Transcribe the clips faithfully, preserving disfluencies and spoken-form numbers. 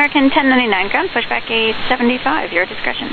American ten ninety-nine, ground pushback eight seventy-five, your discretion.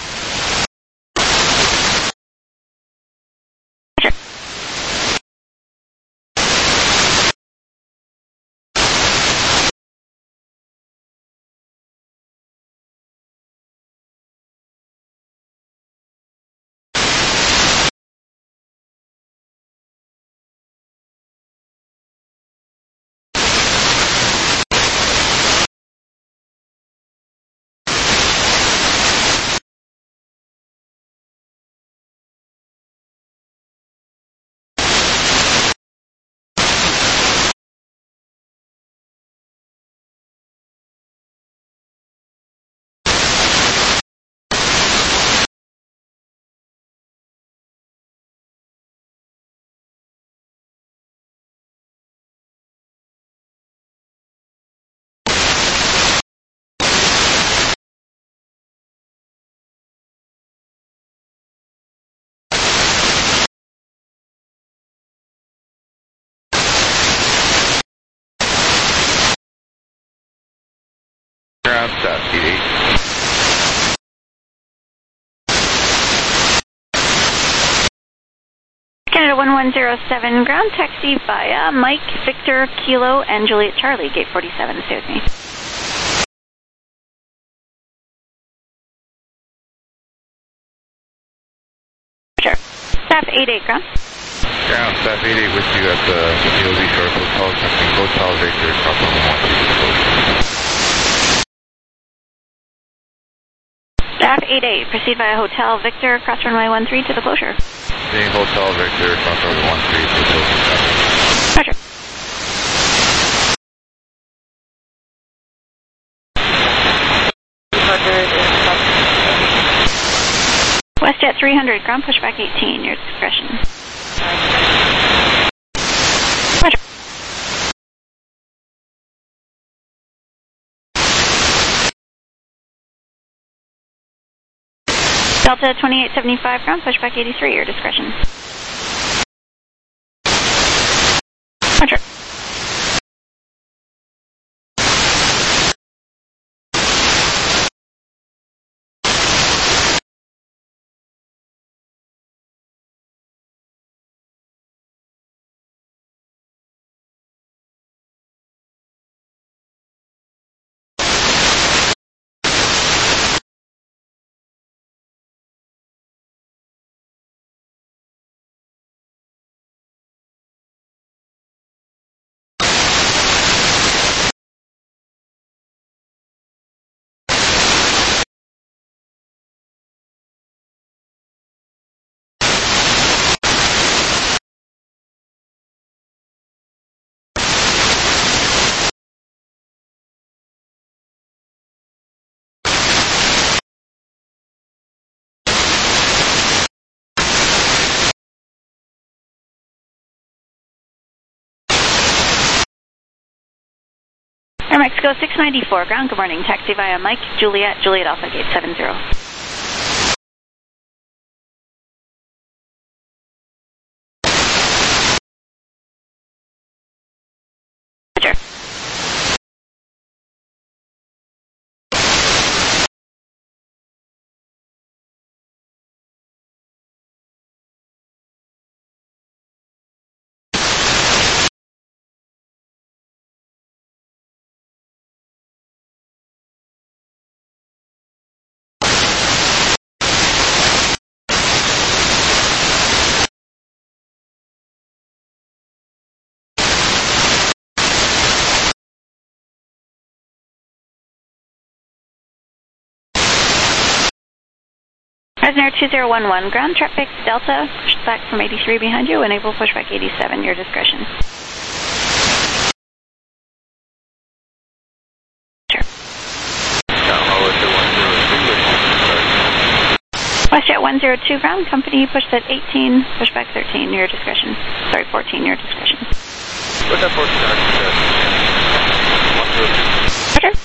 Ground stop, T D. Canada one one zero seven, ground taxi via Mike, Victor, Kilo, and Juliet Charlie, gate forty-seven, stay with me. Sure. Staff eight eight, ground. Ground staff eight eight with you at the D O Z Shore Hotel, Company Hotel Victor, cross runway one three. Staff eight eight, proceed via Hotel Victor, cross runway one three to the closure. Being Hotel Victor, cross runway one three to the closure. Roger. WestJet three hundred, ground pushback eighteen, your discretion. Roger. Delta twenty-eight seventy-five, ground pushback eighty-three, your discretion. Roger. Air Mexico six ninety-four, ground, good morning. Taxi via Mike, Juliet, Juliet Alpha, gate seven zero. Roger. Fresno two zero one one, ground traffic Delta, pushback from eighty-three behind you, enable pushback eighty-seven, your discretion. Sure. WestJet one zero two, ground, company pushed at eighteen, pushback thirteen, your discretion. Sorry, fourteen, your discretion. What's that fourteen? Roger.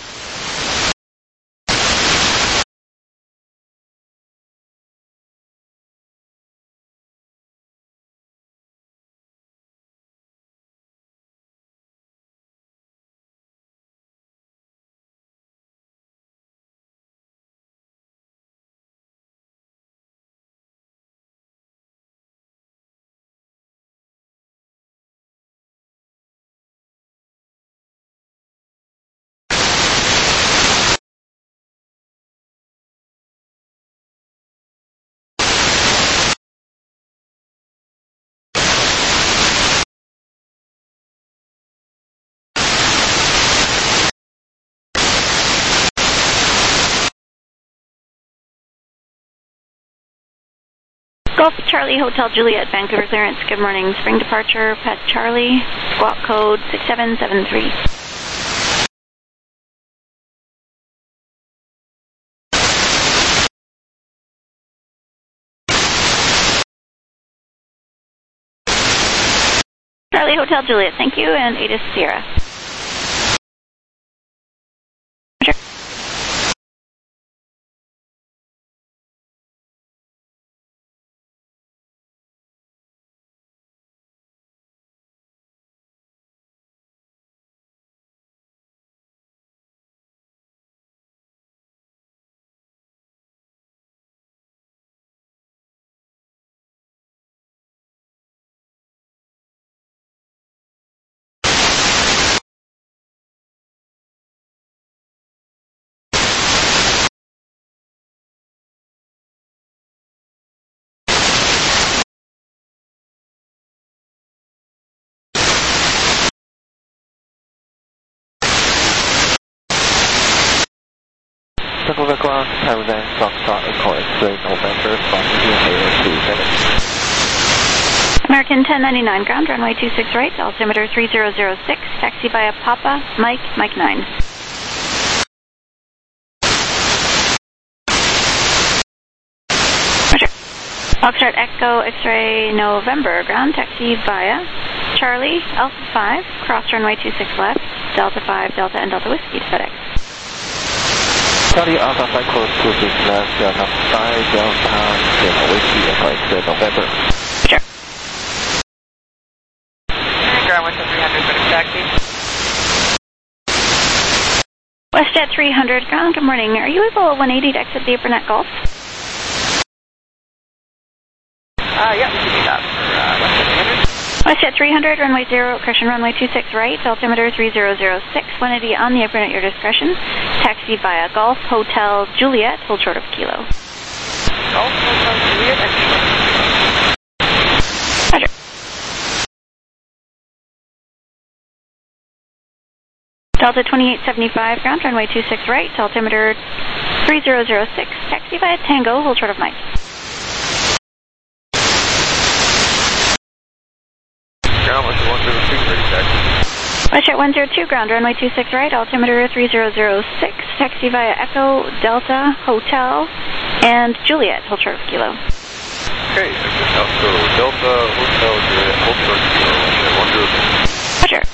Golf Charlie Hotel Juliet, Vancouver clearance. Good morning. Spring departure, Pet Charlie. Squawk code six seven seven three. Charlie Hotel Juliet, thank you, and Ada Sierra. Vancouver ground, Taiwan, Foxtrot, Echo X-ray, November, Foxtrot, two seven. American ten ninety-nine ground, runway two six right, altimeter three zero zero six, taxi via Papa, Mike, Mike nine. Roger. Foxtrot Echo X-ray November, ground taxi via Charlie, Alpha five, cross runway two six left, Delta five, Delta and Delta Whiskey to FedEx. Charlie Alpha five, close two six left, Delta five, Delta, Delta Whiskey, Echo X-ray November. Sure. Ground Westjet three hundred, FedEx taxi. WestJet three hundred ground, good morning. Are you able at one eighty to exit the Burnett Gulf? Uh, yeah, we can do that for uh, Westjet three hundred. WestJet three hundred, runway zero, correction runway two six right, altimeter three zero zero six, one eighty on the apron at your discretion. Taxi via Golf Hotel Juliet, hold short of kilo. Golf Hotel Juliet, excellent. Roger. Delta twenty-eight seventy-five, ground runway two six right, altimeter three zero zero six, taxi via Tango, hold short of Mike. Ground Westjet one zero two, ready taxi. WestJet one zero two, ground runway two six right, altimeter three zero zero six, taxi via Echo, Delta, Hotel, and Juliet, hold short of kilo. Okay, so Delta, Hotel, Juliet, hold short of kilo, Westjet one zero two. Roger.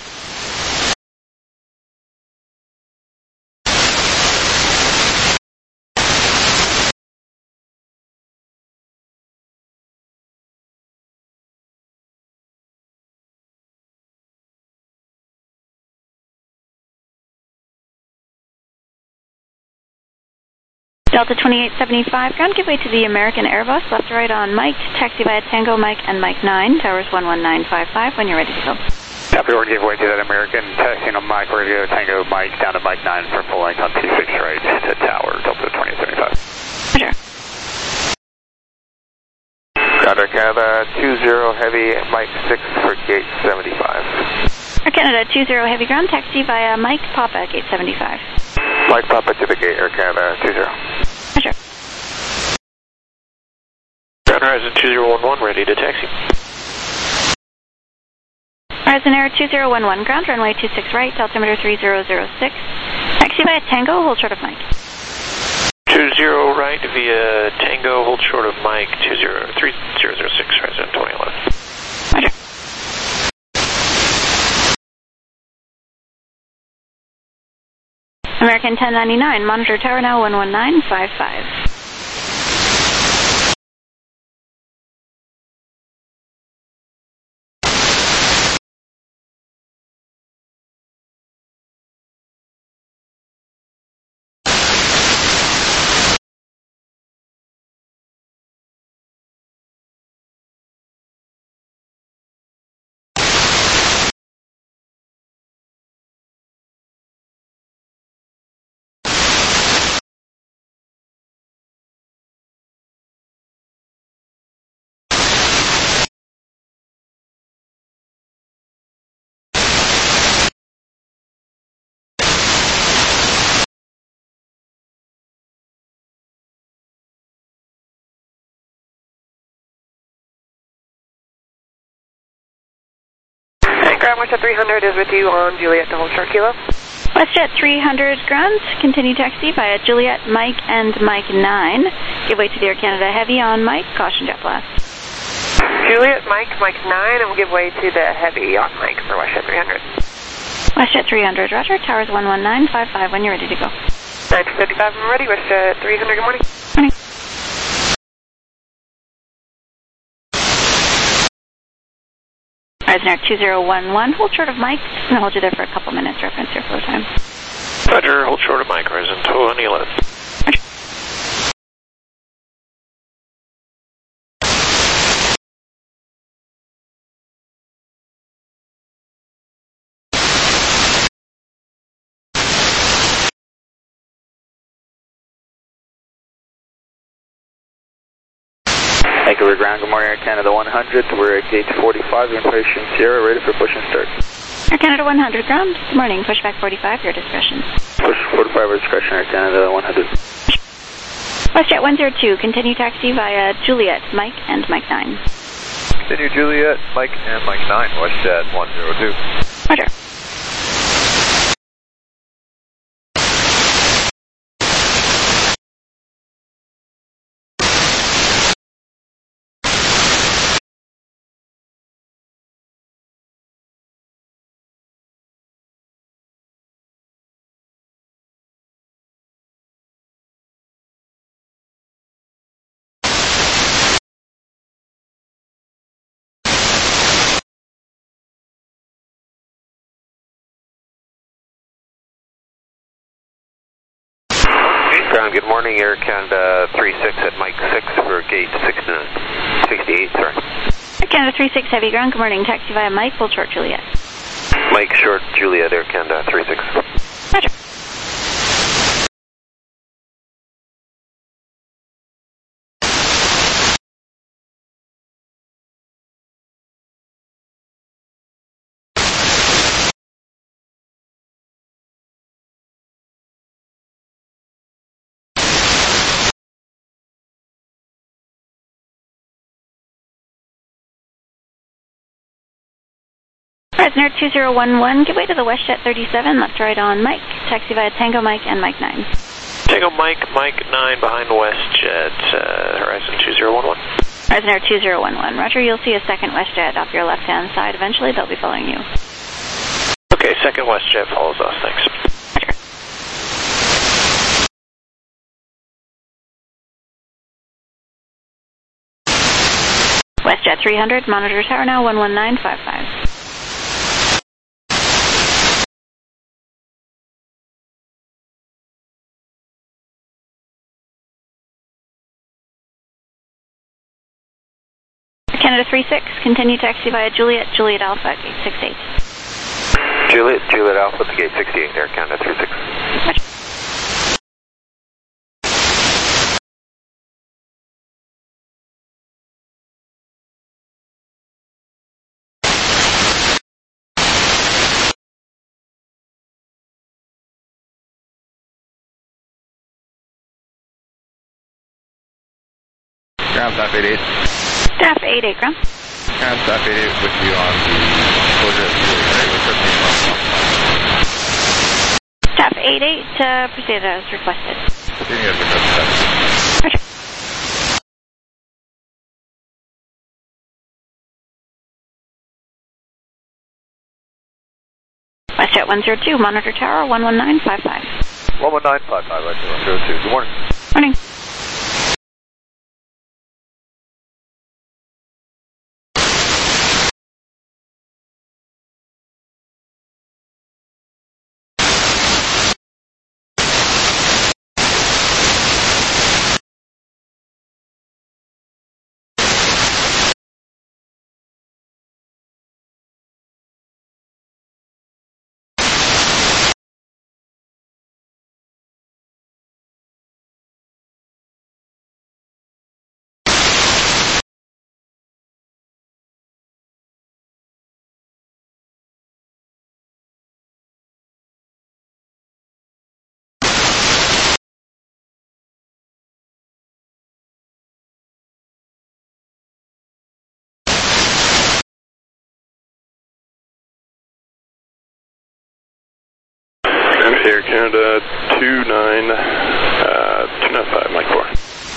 Delta twenty-eight seventy-five, ground give way to the American Airbus, left to right on Mike, taxi via Tango, Mike, and Mike nine, towers one one nine five five, when you're ready to go. Copy, we're give way to that American, taxiing on Mike, we're going to go Tango, Mike, down to Mike nine for full length on two six right to tower, Delta twenty-eight seventy-five. Roger. Ground Air Canada two zero heavy, Mike six for gate seventy-five. Air Canada two zero heavy ground, taxi via Mike, Papa, gate seventy-five. Mike Papa to the gate, Air Canada two zero. Roger. Ground Horizon two zero one one, ready to taxi. Horizon Air two zero one one, ground runway two six right, altimeter three zero zero six, taxi via Tango, hold short of Mike. two zero right via Tango, hold short of Mike, two zero three zero zero six, Horizon twenty eleven. Roger. American ten ninety-nine, monitor tower now one one nine five five. ground, WestJet three hundred is with you on Juliet to hold short kilo. WestJet three hundred ground, continue taxi via Juliet, Mike, and Mike nine. Give way to the Air Canada Heavy on Mike, caution jet blast. Juliet, Mike, Mike nine, and we'll give way to the Heavy on Mike for WestJet three hundred. WestJet three hundred, roger, towers one one nine five five when you're ready to go. nine fifty-five, I'm ready, WestJet three hundred, good morning. Morning. Rising Air two zero one one, hold short of Mike. I'm going to hold you there for a couple minutes, reference your flow time. Roger, hold short of Mike, Horizon two eleven. Roger. Vancouver ground, good morning, Air Canada one hundred. We're at gate forty-five, impatient Sierra, ready for push and start. Air Canada one hundred ground, good morning, pushback forty-five, your discretion. Push forty-five, your discretion, Air Canada one hundred. WestJet one zero two, continue taxi via Juliet, Mike, and Mike nine. Continue Juliet, Mike, and Mike nine, WestJet one zero two. Roger. Ground, good morning, Air Canada three six at Mike six for gate sixty-eight, sorry. Air Canada three six heavy ground, good morning, taxi via Mike, hold short Juliet. Mike short Juliet, Air Canada three six. Roger. Air two zero one one, give way to the WestJet thirty-seven, left right on Mike, taxi via Tango Mike and Mike nine. Tango Mike, Mike nine behind WestJet, uh, Horizon two zero one one. Horizon Air two zero one one, roger, you'll see a second WestJet off your left-hand side, eventually they'll be following you. Okay, second WestJet follows us, thanks. Roger. WestJet three hundred, monitor tower now one one nine five five. Canada three six, continue taxi via Juliet, Juliet Alpha, gate sixty-eight. Juliet, Juliet Alpha to gate sixty-eight, Air Canada three six. Roger. Ground staff eight eight. Staff eight eight, ground. Ground staff eight eight with you on the closure at Staff eight eight, uh, proceed as requested. Continue as requested. Roger. WestJet one zero two, monitor tower one one nine five five. one one nine five five, WestJet one zero two. Good morning. Morning. Air Canada two nine, uh, two nine five, Mike four.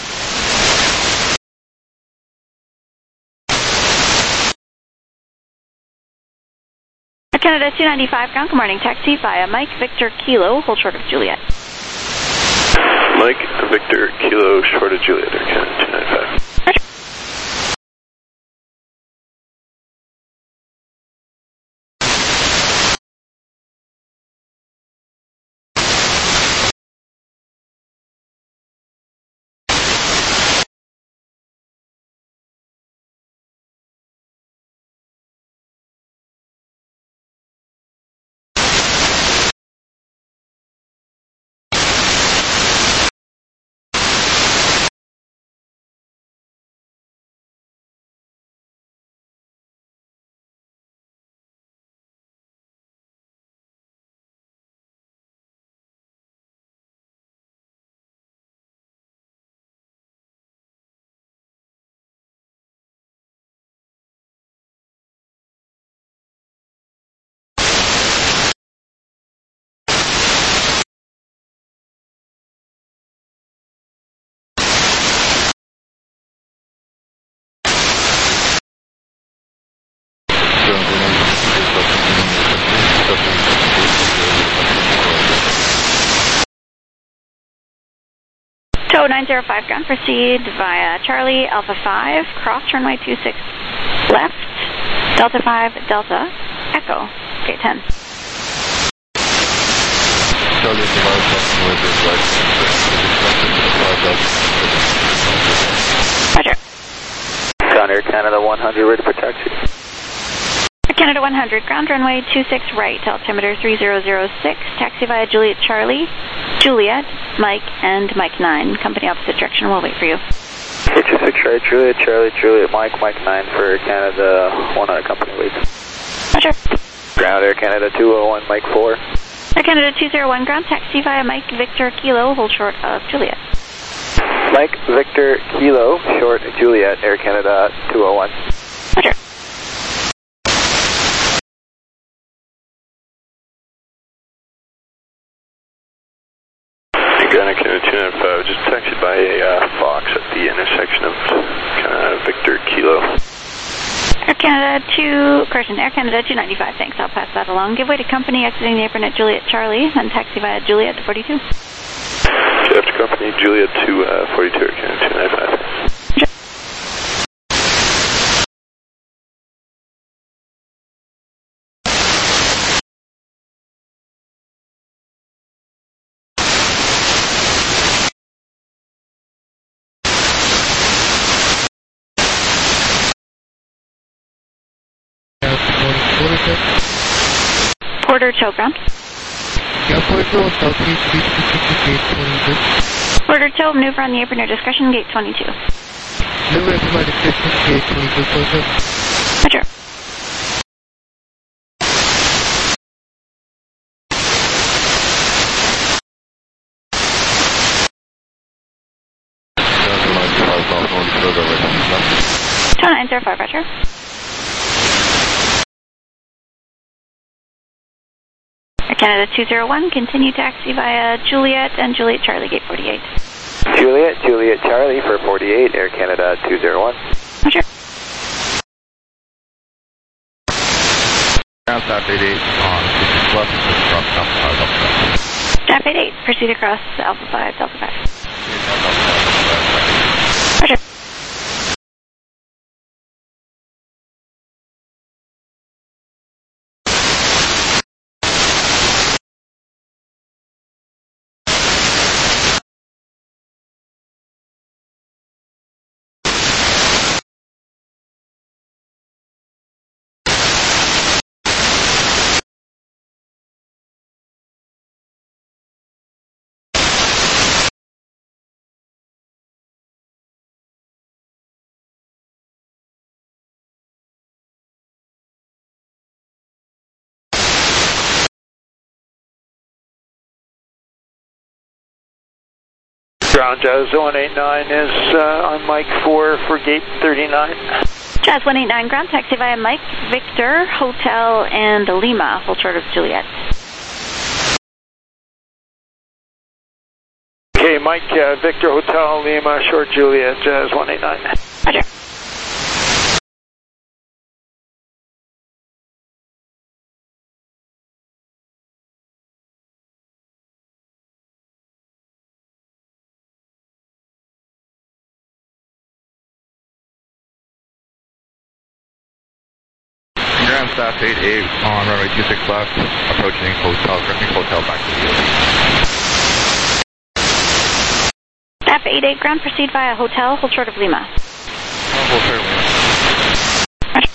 Air Canada two ninety-five, ground, good morning, taxi via Mike Victor Kilo, hold short of Juliet. Mike Victor Kilo, short of Juliet, Air Canada two ninety-five. Tow nine zero five, ground, proceed via Charlie Alpha five, cross runway two six left, Delta five, Delta, Echo, gate ten. Charlie five, crossing with this right, Roger. Ground Air Canada one hundred, ready for taxi. Air Canada one hundred, ground runway two six right, altimeter three zero zero six, taxi via Juliet Charlie, Juliet, Mike, and Mike nine. Company opposite direction, we'll wait for you. two six right, Juliet Charlie, Juliet, Mike, Mike nine for Air Canada one hundred, company waits. Roger. Ground Air Canada two oh one, Mike four. Air Canada two zero one, ground, taxi via Mike Victor Kilo, hold short of Juliet. Mike Victor Kilo, short Juliet, Air Canada two oh one. Roger. Ground Air Canada two ninety-five, just taxied by a uh, Fox at the intersection of uh, Victor Kilo. Air Canada two, correction, Air Canada two ninety-five, thanks, I'll pass that along. Give way to company exiting the apron at Juliet Charlie, then taxi via Juliet to forty-two. After company, Juliet to uh, forty-two, Air Canada two ninety-five. Sure. Porter tow ground. Porter tow, maneuver on the apron or discretion, gate twenty-two. Maneuver at my discretion, gate twenty-two, Porter. Roger. Tow nine zero five, Roger. Air Canada two zero one, continue taxi via Juliet and Juliet Charlie, gate forty-eight. Juliet, Juliet Charlie for forty-eight, Air Canada two zero one. Roger. Ground Staff eight eight on two six left, cross Alpha five, Delta five. Staff eight eight, proceed across Alpha five, Delta five. Roger. Ground Jazz one eight nine is uh, on Mike four for gate thirty-nine. Jazz one eight nine, ground taxi via Mike, Victor, Hotel, and Lima, hold short of Juliet. Mike, uh, Victor Hotel, Lima, Short Juliet, Jazz one eight nine. Roger. Ground staff eight eight on runway two six left, approaching hotel, directing hotel back to the O V. Staff eight eight, ground, proceed via hotel, hold short of Lima. Oh, hold short of Lima. Roger.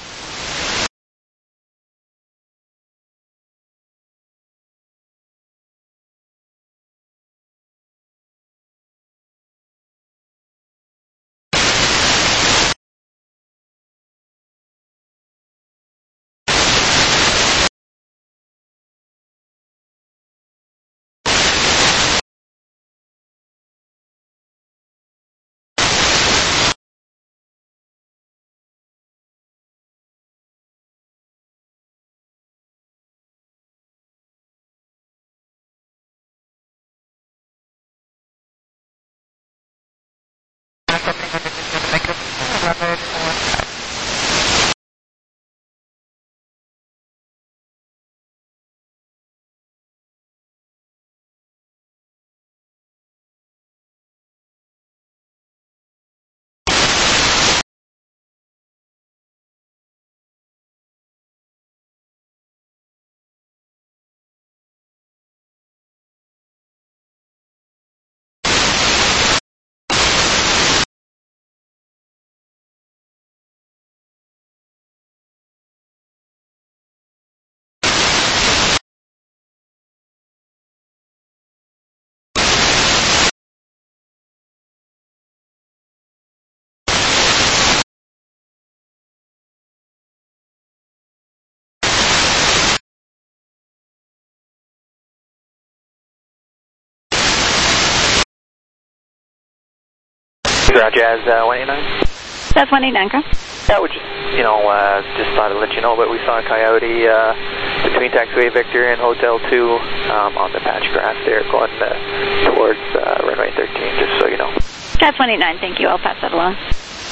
Ground Jazz uh, one eight nine. That's one eight nine, ground. Yeah, we just, you know, uh, just thought I'd let you know, but we saw a coyote uh, between taxiway Victor and Hotel two um, on the patch grass there going uh, towards uh, runway thirteen, just so you know. That's one eight nine, thank you, I'll pass that along.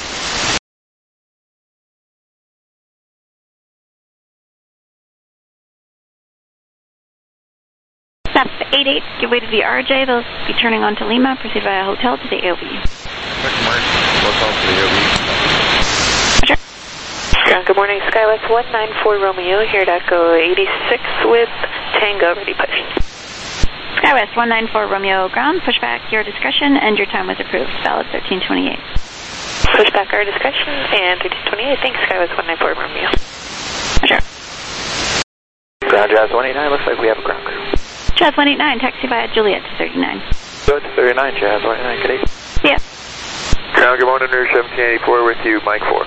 Staff eight eight, give way to the R J, they'll be turning on to Lima, proceed via hotel to the A O V. Second Mark, hotel to the O V. Roger. Ground, good morning, Skywest one nine four Romeo, here at Echo eighty-six with Tango, ready push. Skywest one nine four Romeo, ground, push back your discretion, and your time was approved, valid thirteen twenty-eight. Push back our discretion, and thirteen twenty-eight, thanks, Skywest one nine four Romeo. Roger. Ground Jazz one eight nine, looks like we have a ground crew. Jazz one eight nine, taxi via Juliet to thirty-nine. Go to thirty-nine, Jazz one eight nine, good day. Yeah. Ground, good morning, Air seventeen eighty-four with you, Mike four.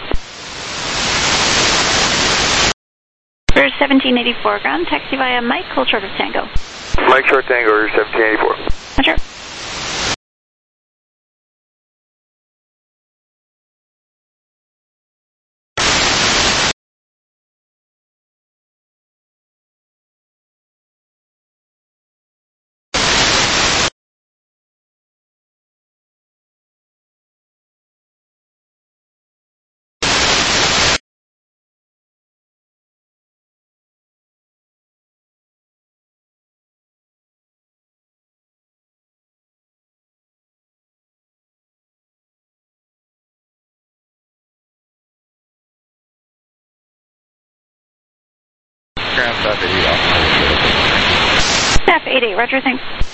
For seventeen eighty-four, ground, taxi via Mike, hold short of Tango. Mike short Tango, Air seventeen eighty-four. Roger. Ground staff eight eight off. Staff eight eight, roger, thanks.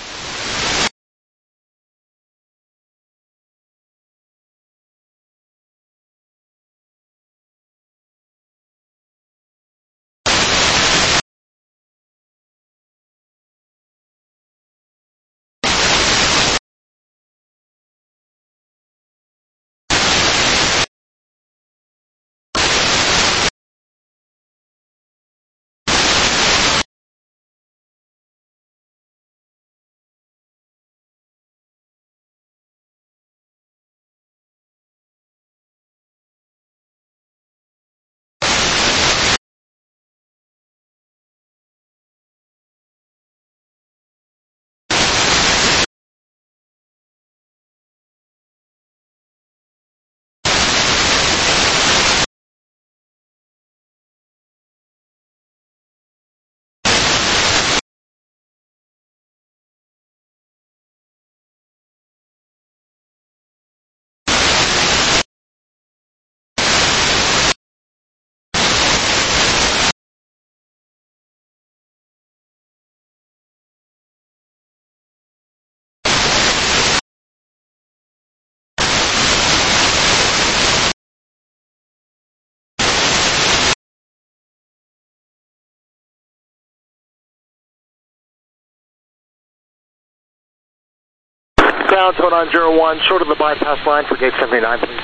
southbound, two nine zero one, short of the bypass line for gate seventy-nine, please.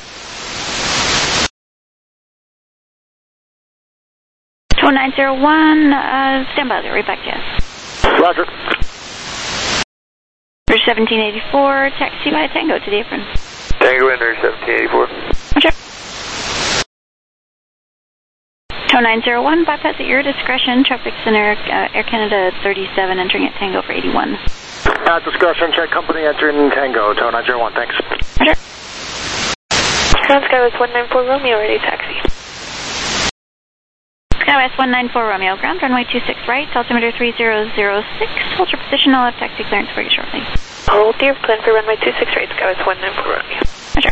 two nine zero one, uh, stand by, right back to you. Roger. For seventeen eighty-four, taxi by Tango to the apron. Tango Ender seventeen eighty-four. Roger. two nine zero one, bypass at your discretion, traffic center, uh, Air Canada thirty-seven, entering at Tango for eighty-one. At discretion, check company entering Tango, two nine zero one, thanks. Roger. Ground Skywest one nine four Romeo, ready taxi. Skywest one nine four Romeo, ground runway two six right, altimeter three zero zero six, hold your position, I'll have taxi clearance for you shortly. Hold dear, plan for runway two six right, Skywest one nine four Romeo. Roger.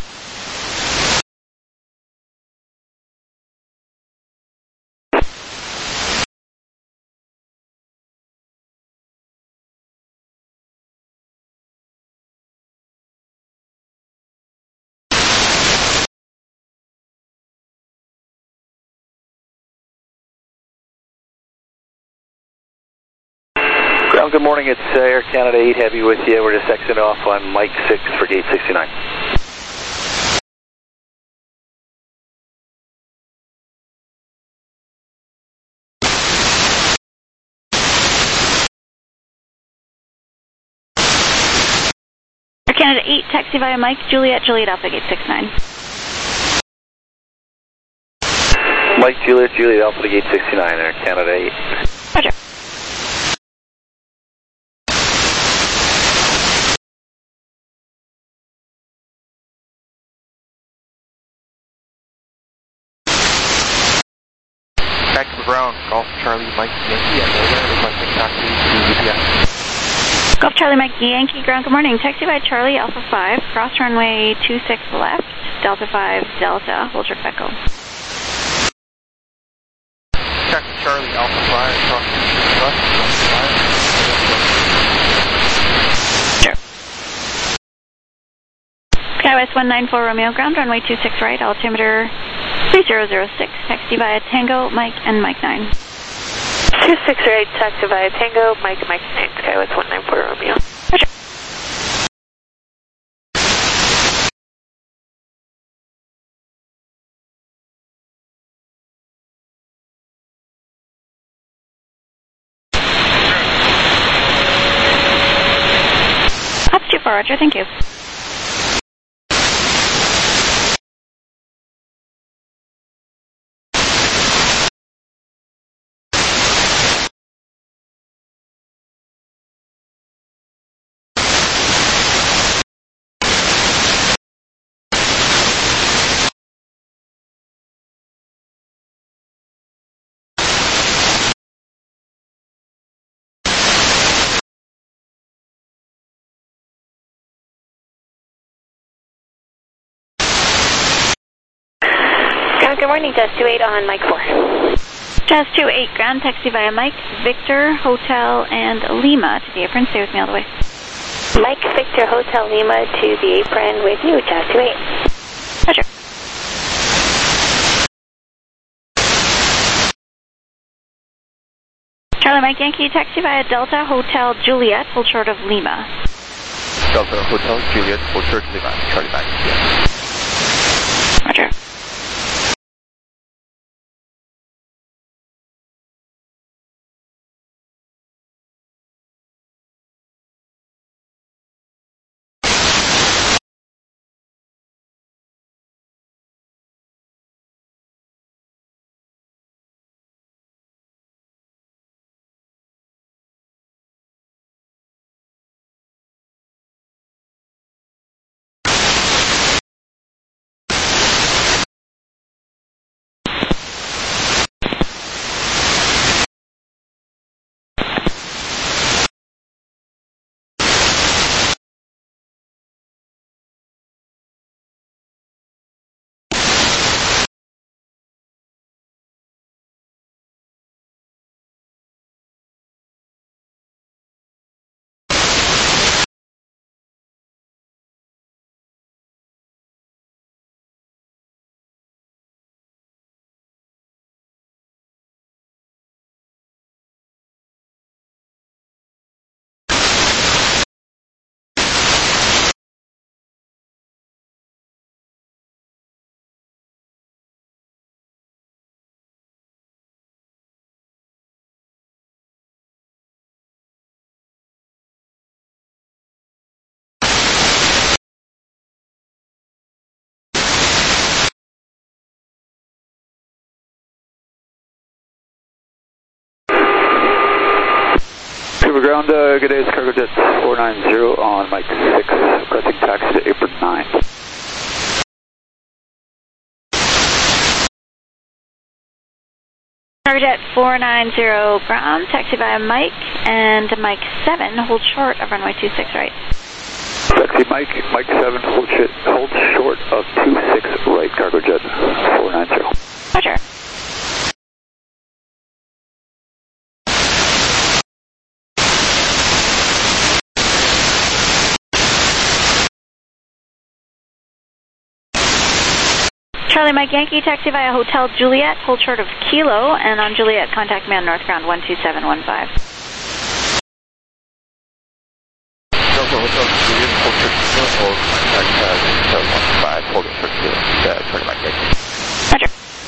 Ground, good morning. It's uh, Air Canada eight Heavy with you. We're just exiting off on Mike six for gate sixty-nine. Air Canada eight, taxi via Mike, Juliet, Juliet Alpha, gate six nine. Mike, Juliet, Juliet Alpha to gate sixty-nine, Air Canada eight. Roger. Back to the ground, Golf Charlie Mike Yankee, and we're requesting taxi to U P S. Golf Charlie Mike Yankee, ground, good morning. Taxi by Charlie Alpha five, cross runway two six left, Delta five Delta, hold your echo. Taxi Charlie Alpha five, cross two six left, Delta five. Sure. Skywest one nine four Romeo, ground runway two six right, altimeter three zero zero six, taxi via Tango, Mike, and Mike nine. two six right, taxi via Tango, Mike, Mike nine, Skywest one nine four Romeo. Roger. That's too far, Roger, thank you. Good morning, Jazz two eight on Mike four. Jazz two eight, ground taxi via Mike, Victor, Hotel, and Lima to the apron. Stay with me all the way. Mike, Victor, Hotel, Lima to the apron with you, Jazz two eight. Roger. Charlie Mike Yankee, taxi via Delta, Hotel, Juliet, hold short of Lima. Delta Hotel Juliet, hold short of Lima, Charlie Mike. Roger. ground, uh, good day, it's Cargo Jet four nine zero on Mike six, requesting taxi to apron nine. Cargojet four nine zero ground, taxi via Mike, and Mike seven, hold short of runway two six right. Taxi Mike, Mike seven, hold, sh hold short of two six right, Cargojet four nine zero. Roger. Charlie Mike Yankee, taxi via Hotel Juliet, hold short of Kilo, and on Juliet, contact man north ground one two seven one five. Delta Hotel Juliet, hold short Kilo, hold contact uh, seven one five, hold short Kilo, uh, Charlie Mike Yankee. Roger.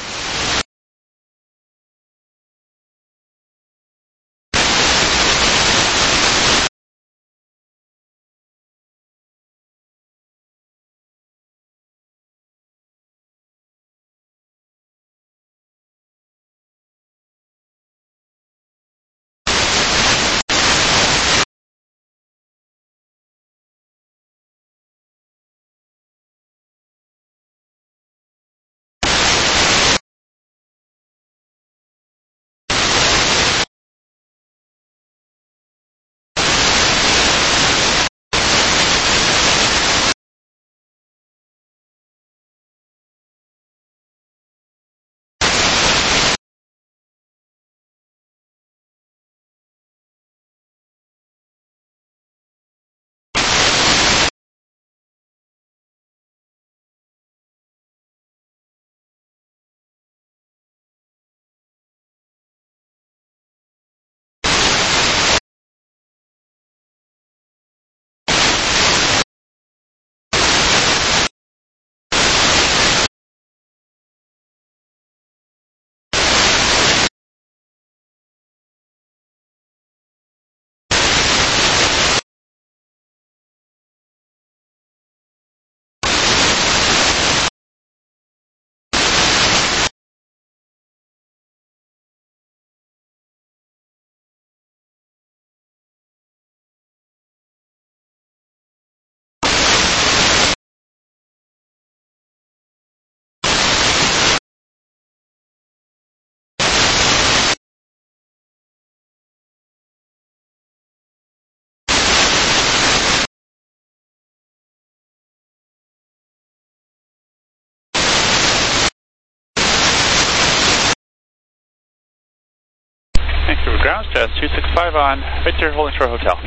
Vancouver ground, Jazz two six five on Victor, holding short Hotel.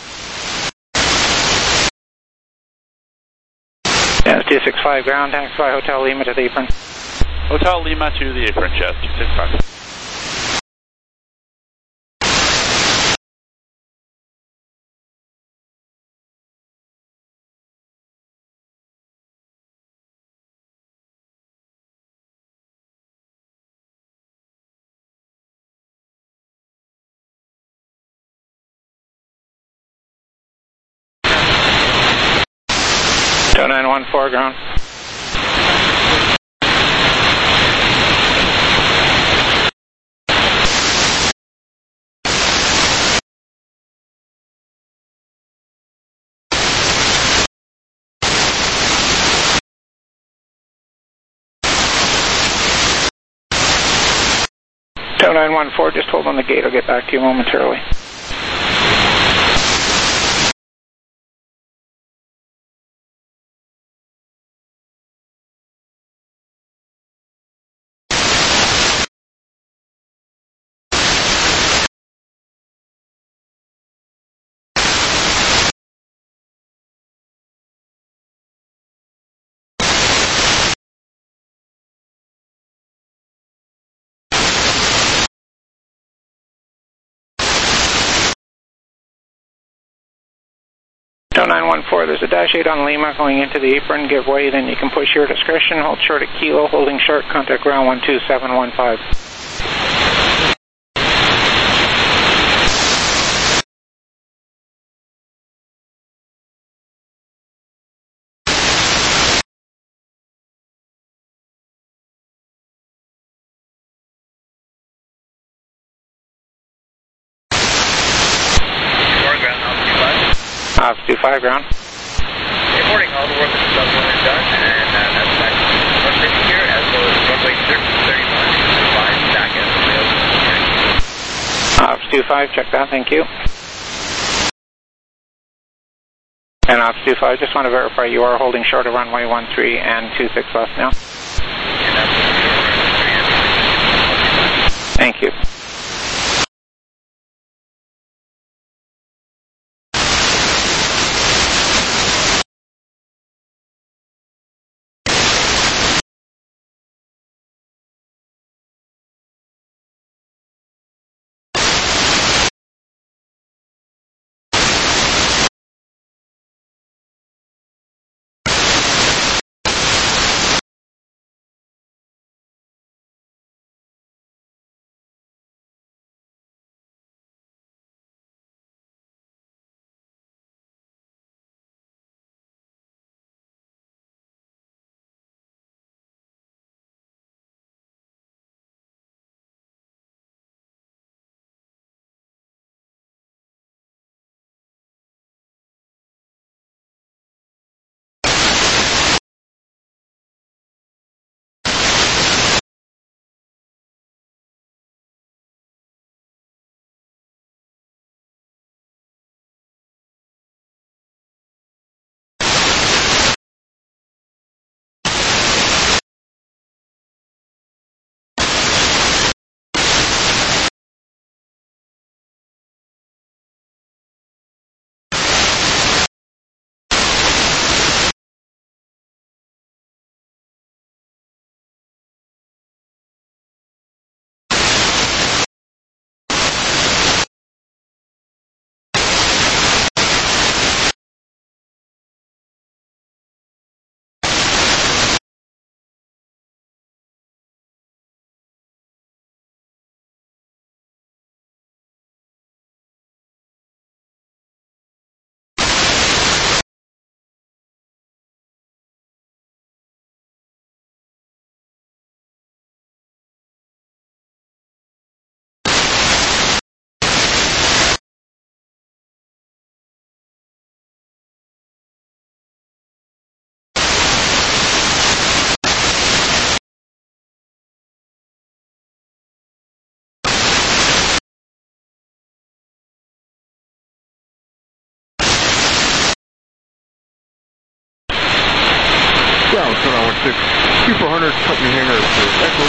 Jazz two six five ground, taxi by Hotel Lima to the apron. Hotel Lima to the apron, Jazz two six five. two nine one four ground. two nine one four, just hold on the gate, I'll get back to you momentarily. two nine one four, there's a dash eight on Lima going into the apron, give way, then you can push your discretion, hold short at Kilo, holding short, contact ground one two seven one five. two five, ground. Good morning, all the work is done and done, and uh, that's back to runway here, as well as runway thirty-one, five back as available. Ops two five, check that, thank you. And Ops two five, just want to verify you are holding short of runway one three and two six left now. Thank you. Ground, two nine one six, Q four hundred, company hangar for Echo.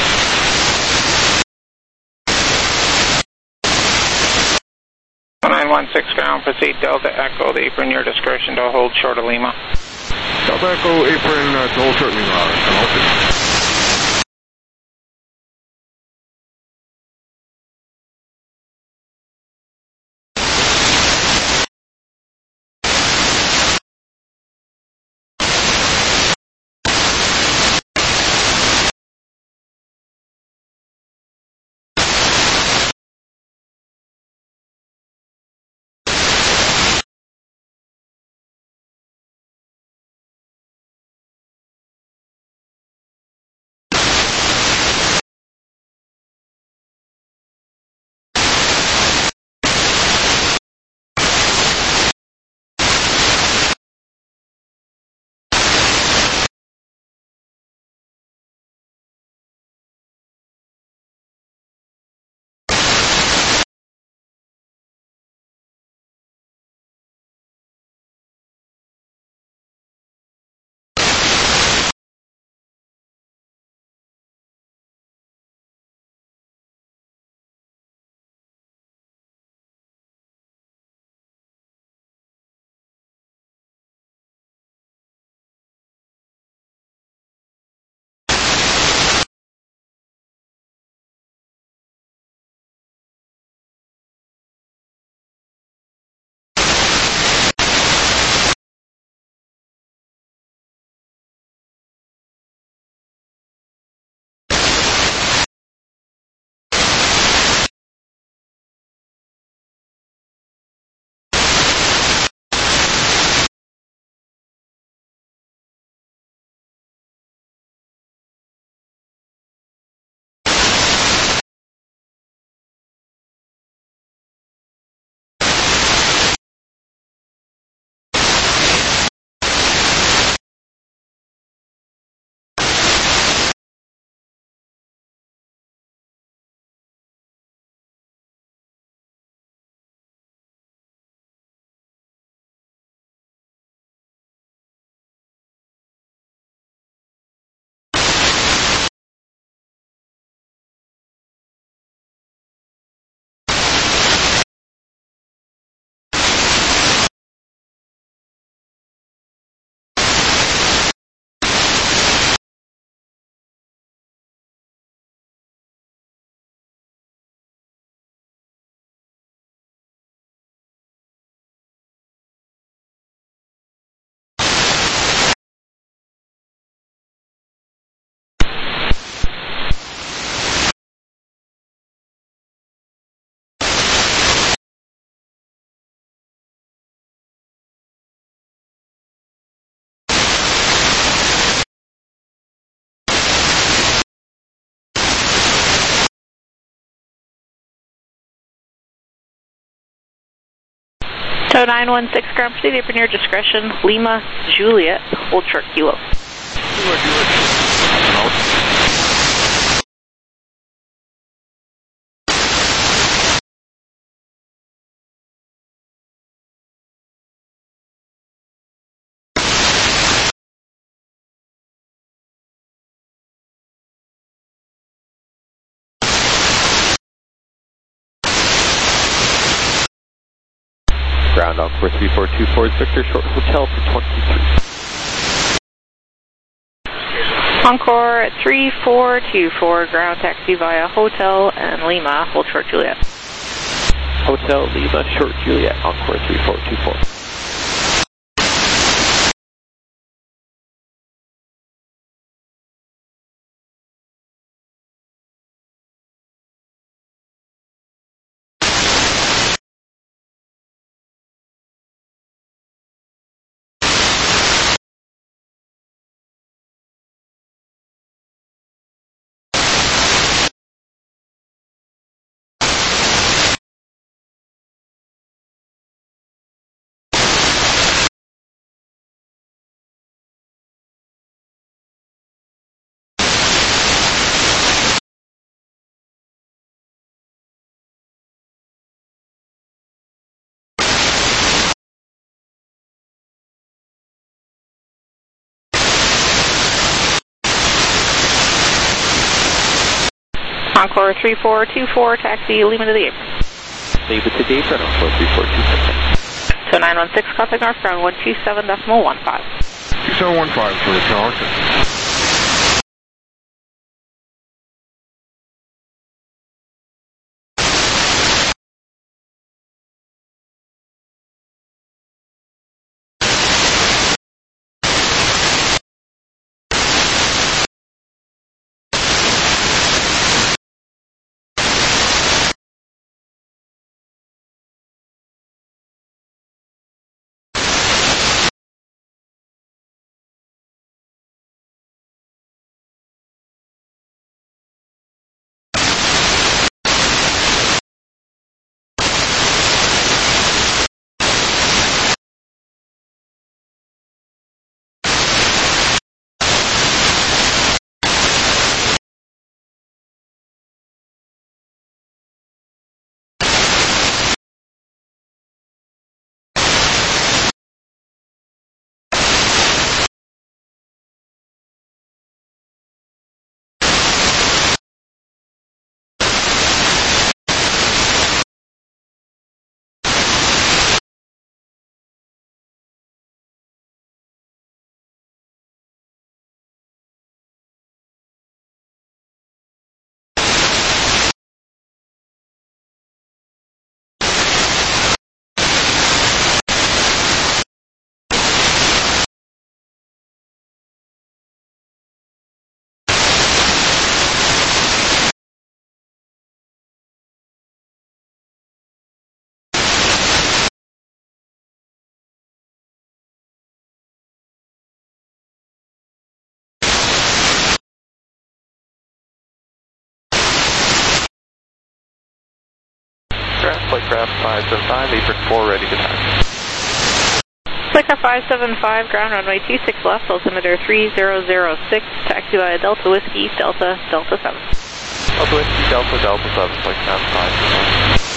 nine one six, ground, proceed Delta Echo, the apron, your discretion to hold short of Lima. Delta Echo, apron, uh, to hold short of Lima. So nine one six, ground proceed apron your discretion, Lima, Juliet, hold short kilo. Ground Encore three four two four, Victor, short hotel for twenty-three. Encore three four two four, ground taxi via Hotel and Lima, hold short Juliet. Hotel Lima, short Juliet, Encore three four two four. Encore three four two four, taxi Lima to the apron. Lima to the apron, Encore three four two four. So nine one six, contact north ground one two seven decimal one five. two seven one five for the tower. Flightcraft five seven five, apron four ready to taxi. Flightcraft five seven five, ground runway two six left, altimeter three zero zero six, taxi via Delta Whiskey, Delta, Delta seven. Delta Whiskey, Delta, Delta seven, Flightcraft five seven five.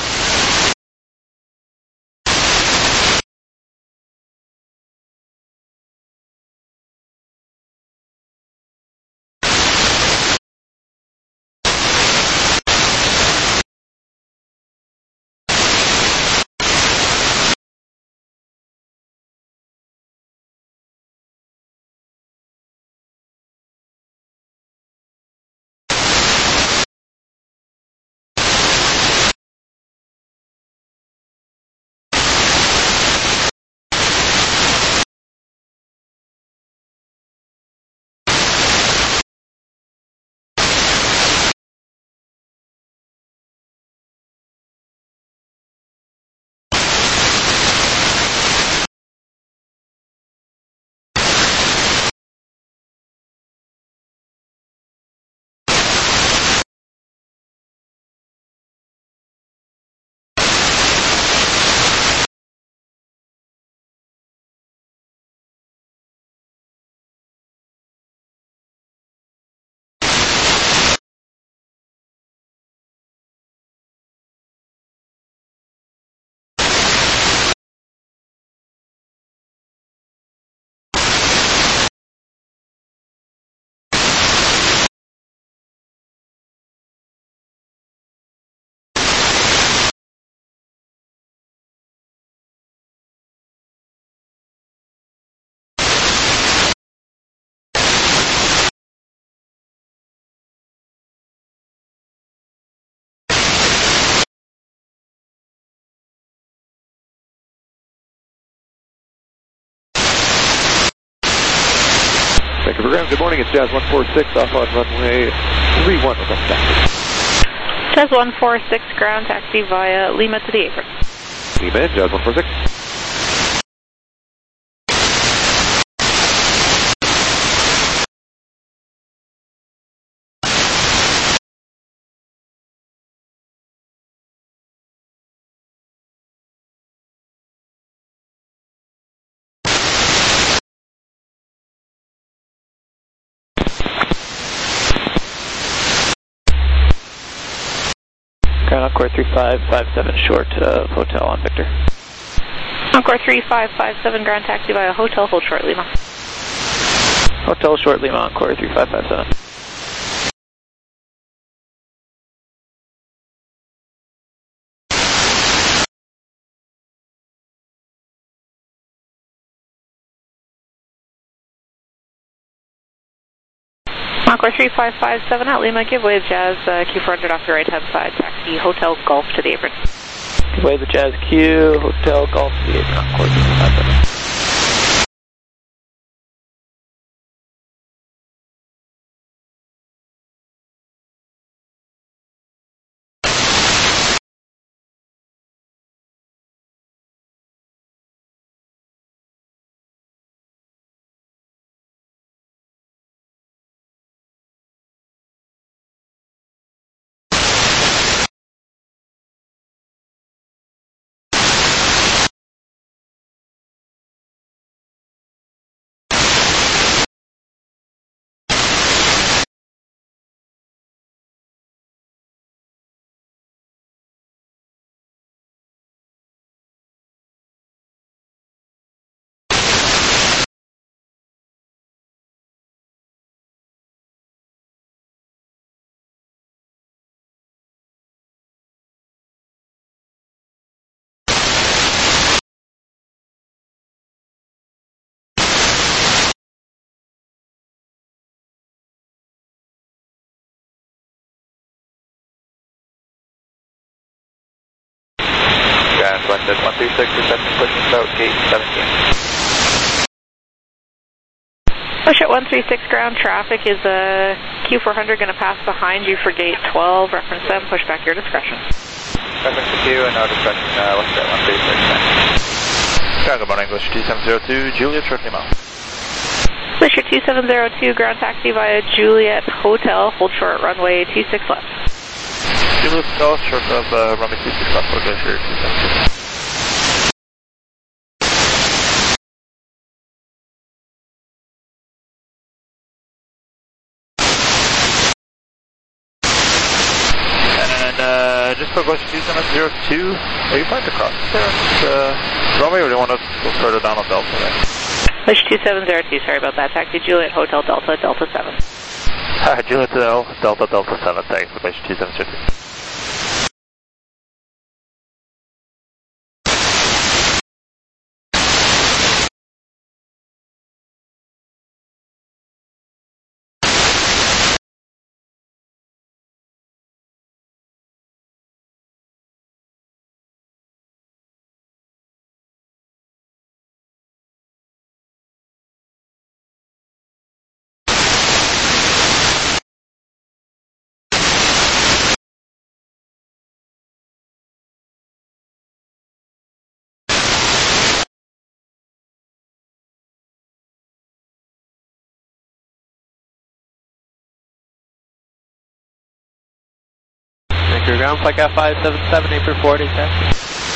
Vancouver ground, good morning, it's Jazz one four six off on runway three one with us back. Jazz one four six ground taxi via Lima to the apron. Lima in, Jazz one four six. Ground Encore three five five seven short of Hotel on Victor. Encore three five five seven ground taxi via Hotel, hold short Lima. Hotel short Lima, Encore three five five seven. Encore three five five seven at Lima, give way to Jazz uh, Q four hundred off the right hand side, taxi Hotel Golf to the apron. Give way to Jazz Q, Hotel Golf to the apron, Encore three five five seven. London one three six, reception pushing about gate seventeen. Push at one three six ground, traffic is uh, Q four hundred going to pass behind you for gate twelve, reference them, push back your discretion. Reference to Q and no discretion, uh, what's that one three six? Chicago, morning, English two seven zero two, Juliet, short Lima. Glacier two seven zero two, ground taxi via Juliet Hotel, hold short runway two six left. Juliet Golf, short of uh, runway two six left for Glacier two seven zero two. Uh, just for Glacier two seven zero two, are you planning to cross there on this uh, runway, or do you want to go further down on Delta there? Glacier two seven zero two, sorry about that. Taxi Juliet Hotel Delta, Delta seven. Hi, Juliet Hotel, Delta, Delta seven, thanks for Glacier two seven zero two. Your ground flight F five seven seven, apron forty, taxi.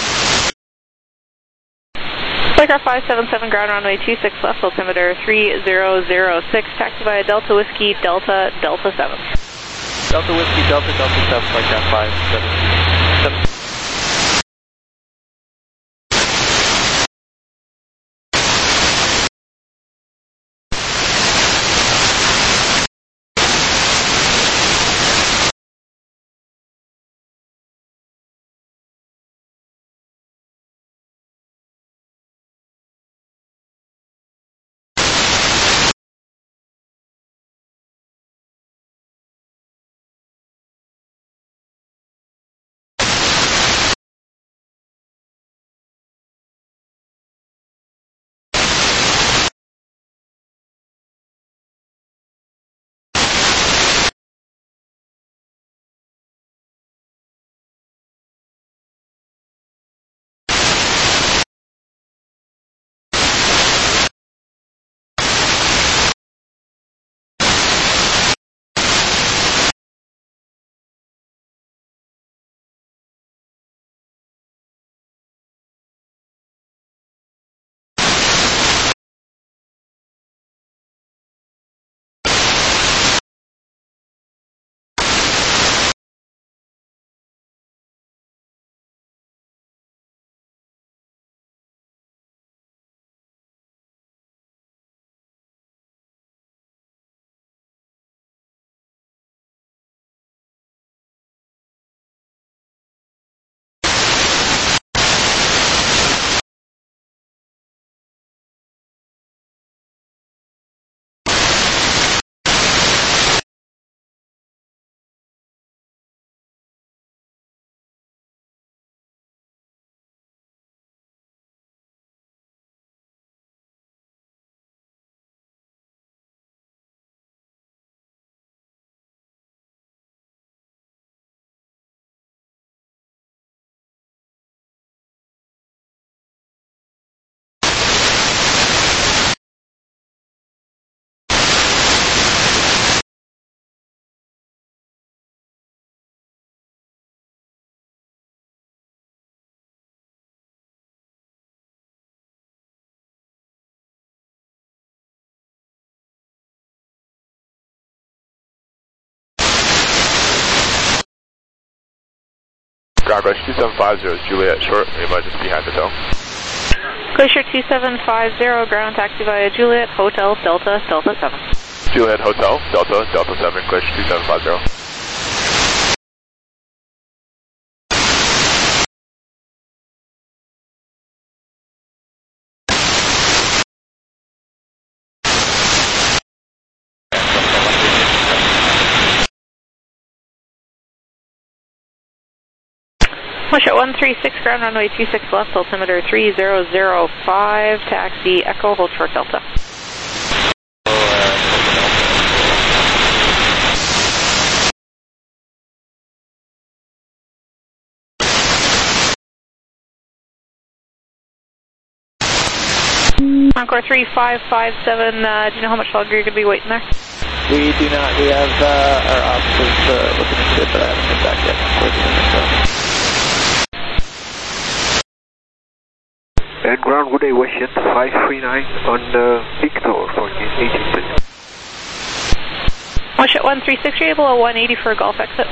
Flight five seven seven, ground runway two six left, altimeter three zero zero six, taxi via Delta Whiskey, Delta, Delta seven. Delta Whiskey, Delta, Delta seven, flight F five seven seven. Ground Rush two seven five zero is Juliet short, Lima just behind the hotel. Glacier two seven five zero, ground taxi via Juliet, Hotel, Delta, Delta seven. Juliet Hotel, Delta, Delta seven, Glacier two seven five zero. Washout one three six, ground runway two six left, altimeter three zero zero five, taxi Echo, hold short Delta. Encore three five five seven, uh, do you know how much longer you're going to be waiting there? We do not. We have uh, our officers uh, looking into it, but I haven't been back yet. And ground good day, Washington five three nine on uh, Victor for eighteen please. Washout one three six, you're able at one eighty for a Golf exit.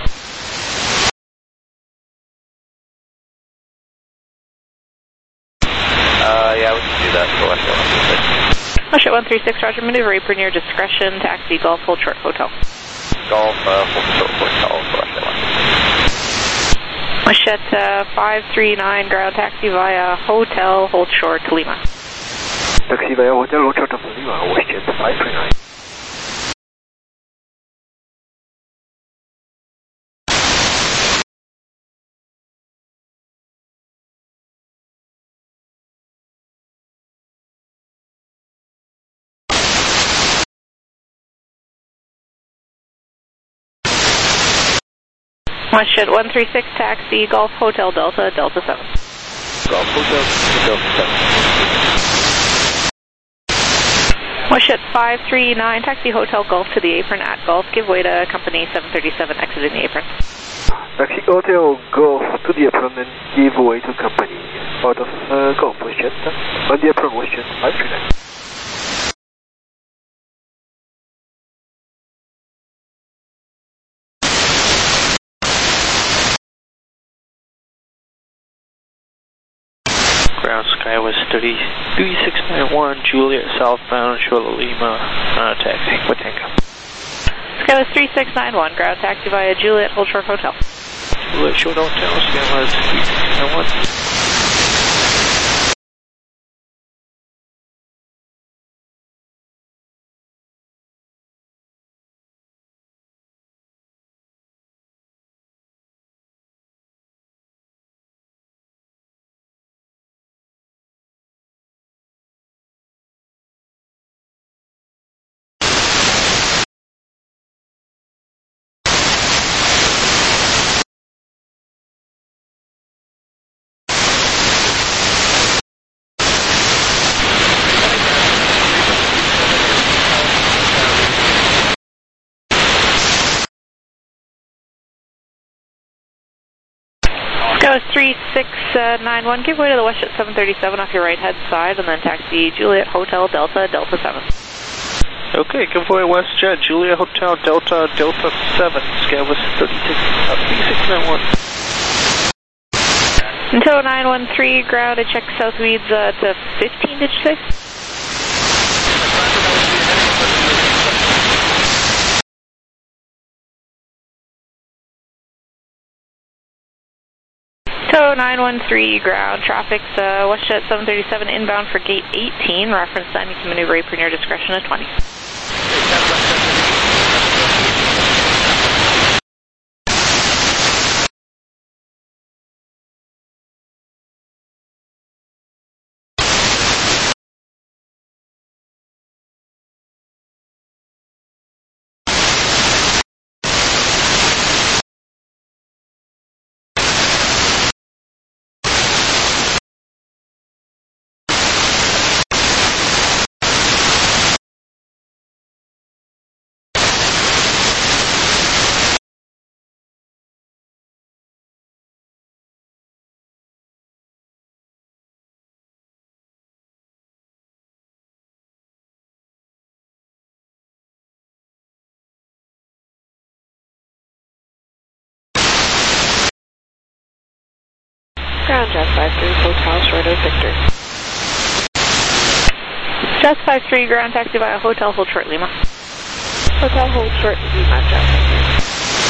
Uh, yeah, we can do that. So Washout one three six. Washout one three six, roger, maneuver apron near discretion, taxi Golf, hold short, Hotel. Golf, uh, hold short, Hotel, Washout one three six. Washout uh, five three nine, ground taxi via Hotel, hold short, Lima. Taxi via Hotel, hold short of Lima, Washington five three nine. Washout one three six, taxi Golf, Hotel, Delta, Delta seven. Golf, Hotel, Delta seven. Washout five three nine, taxi Hotel Golf to the apron at Golf, give way to company seven thirty-seven, exiting the apron. Taxi Hotel Golf to the apron and give way to company out of uh, Golf, Washington, on the apron, Washington five three nine. Ground Skywest three six nine one, Juliet southbound, Shola Lima, uh, taxi, Watango. Skywest three six nine one, ground taxi via Juliet, hold short Hotel. Juliet short Hotel, Skywest three six nine one. Skywest three six nine one, give way to the Washout seven thirty-seven off your right head side, and then taxi Juliet Hotel Delta, Delta seven. Okay, give way WestJet, Juliet Hotel Delta, Delta seven, Skywest three six nine one. Until nine one three, ground, I check south weeds uh, to fifteen, did you say? So nine one three, ground, traffic's uh, WestJet seven thirty-seven inbound for gate eighteen, reference time, you can maneuver apron your discretion at twenty. Ground Jazz five three, Hotel short of Victor. Jazz five three, ground taxi via Hotel, hold short Lima. Hotel, hold short Lima, Jazz five three.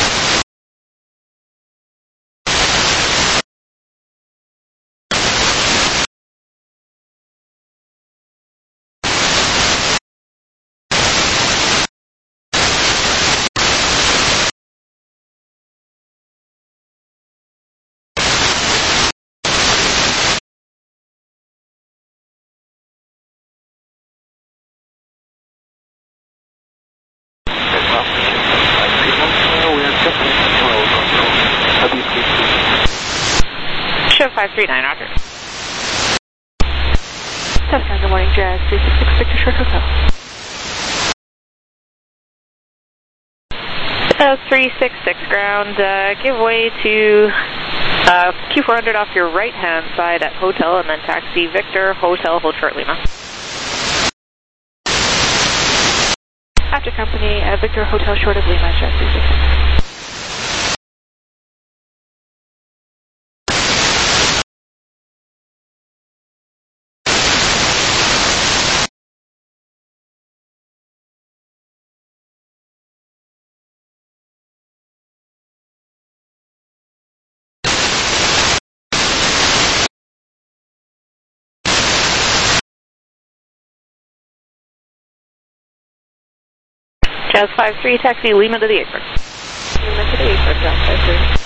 five three nine, roger. Touchdown, good morning, Jazz three six six, Victor Short Hotel. Uh, three six six, ground, uh, give way to uh, Q four hundred off your right-hand side at Hotel, and then taxi Victor, Hotel, hold short Lima. After company, uh, Victor, Hotel, short of Lima, Jazz three six six. Jazz five three, taxi Lima to the apron. Lima to the apron, Jazz five three.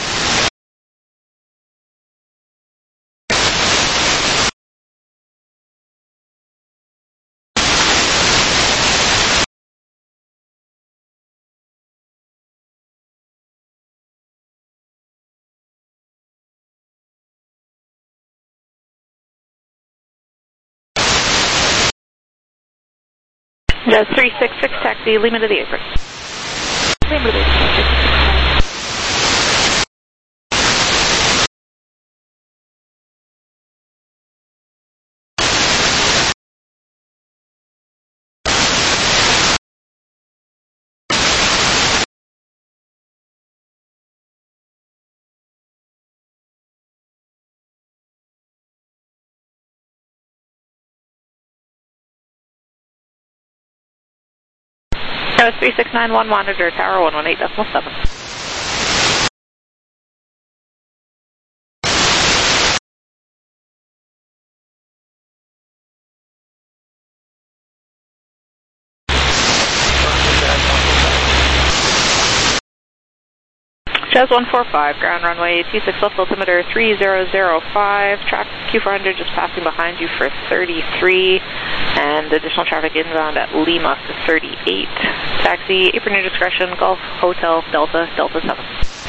Jazz three six six, taxi Lima to the apron. Lima to the apron. Jazz three six nine one, monitor tower one one eight decimal seven. Jazz one four five, ground runway two six left, altimeter three zero zero five, traffic Q four hundred just passing behind you for thirty-three, and additional traffic inbound at Lima for thirty-eight. Taxi, apron your discretion, Golf, Hotel, Delta, Delta seven.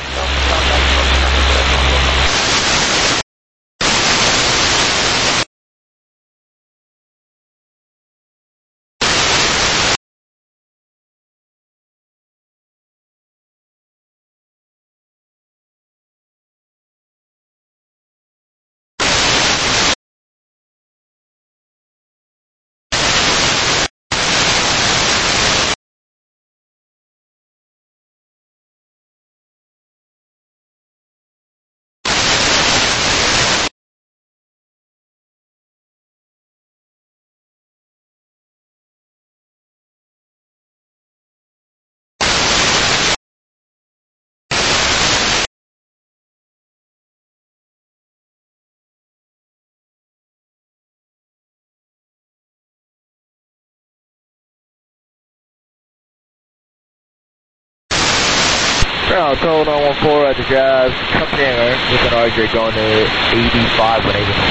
Ground, Hotel nine one four at the Jazz, company with an R J going to eighty-five when eighty.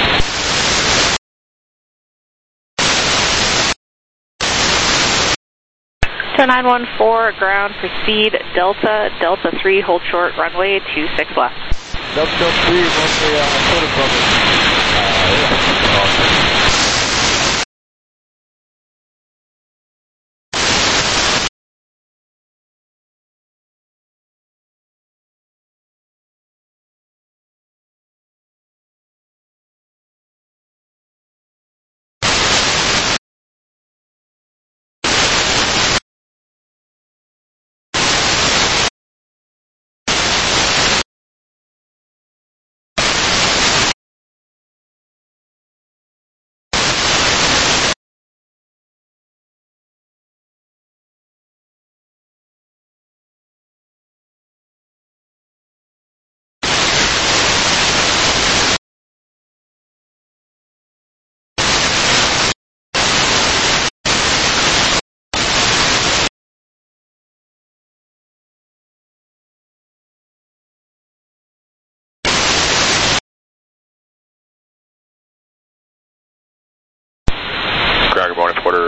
nine one four, ground, proceed, Delta, Delta three, hold short, runway two six left. Delta three, runway, uh, short of runway. Uh, yeah.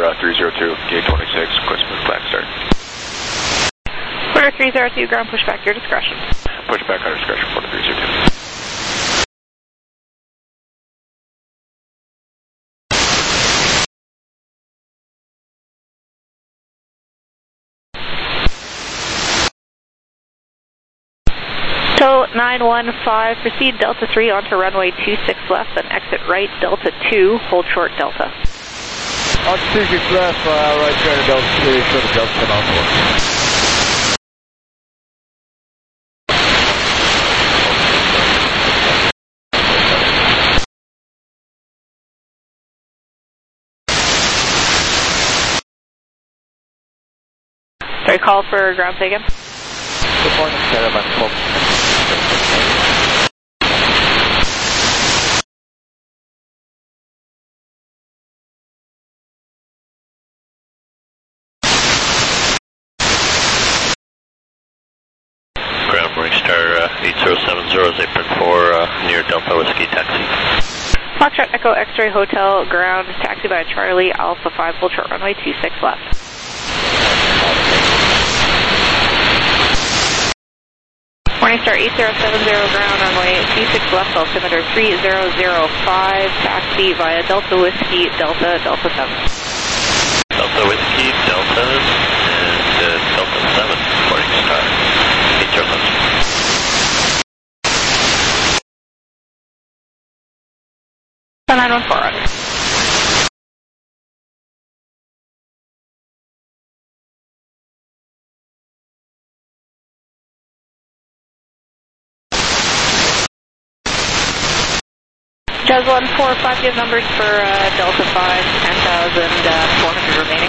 for uh, three zero two, gate twenty-six, request move back start. Quarter three zero two, ground pushback, your discretion. Pushback under discretion, quarter three zero two. So nine one five, proceed Delta three onto runway two six left, then exit right Delta two, hold short Delta. On two six left, uh, right turn to Delta three, short of Delta ten on board. Sorry, call for ground taken. Good morning, Caravan twelve. Ground Morningstar uh, eight zero seven zero is apron four uh, near Delta Whiskey Taxi. Foxtrot Echo X-Ray Hotel, ground, taxi by Charlie, Alpha five, hold short runway two six left. Morningstar eight zero seven zero, ground, runway two six left, altimeter three zero zero five, taxi via Delta Whiskey, Delta, Delta seven. Delta Whiskey, Delta, and uh, Delta seven, Morningstar eight zero seven zero. nine one four, roger. Jazz one four five, you have numbers for uh, Delta five, ten thousand four hundred remaining.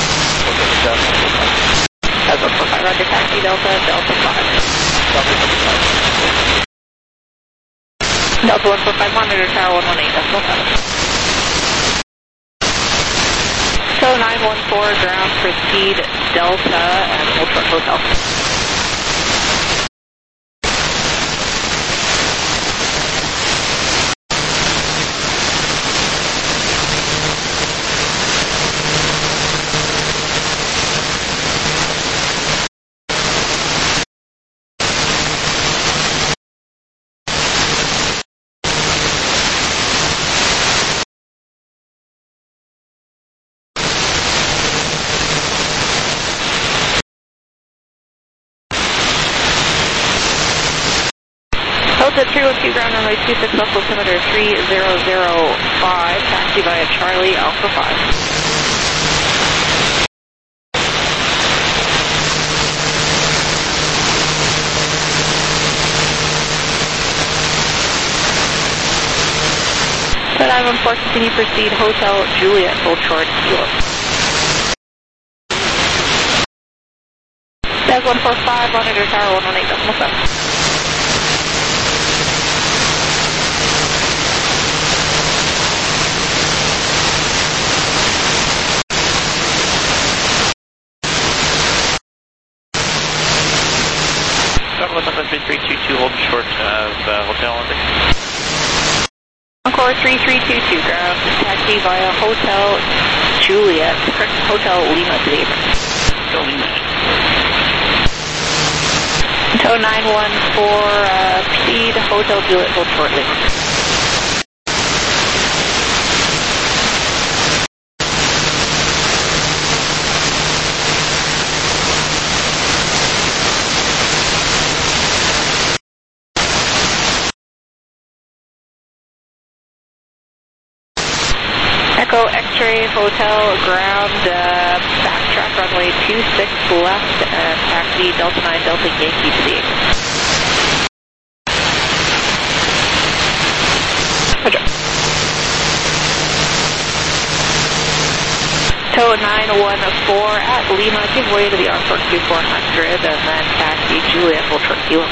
Jazz one four five, roger, taxi Delta, Delta five. Delta one four five, monitor tower one one eight, decimal seven. So nine one four, ground, proceed Delta, and hold short hotel. Delta three one two, ground runway two six left, altimeter three zero zero five, taxi via Charlie, Alpha five. So nine one four, continue proceed, Hotel Juliet, hold short, kilo. Jazz one four five, monitor tower one one eight, decimal seven. Number three three two two, holding short of uh, Hotel Olympic. Encore three three two two, ground, taxi via Hotel Juliet, Hotel Lima to the apron. Hotel Lima. Tow nine one four, uh, proceed, Hotel Juliet, hold short Lima. Echo X-Ray Hotel, ground, uh, backtrack runway two six left, and taxi Delta nine Delta Yankee to the apron. Roger. Tow nine one four at Lima, give way to the Encore Q four hundred, and then taxi Juliet, hold short kilo.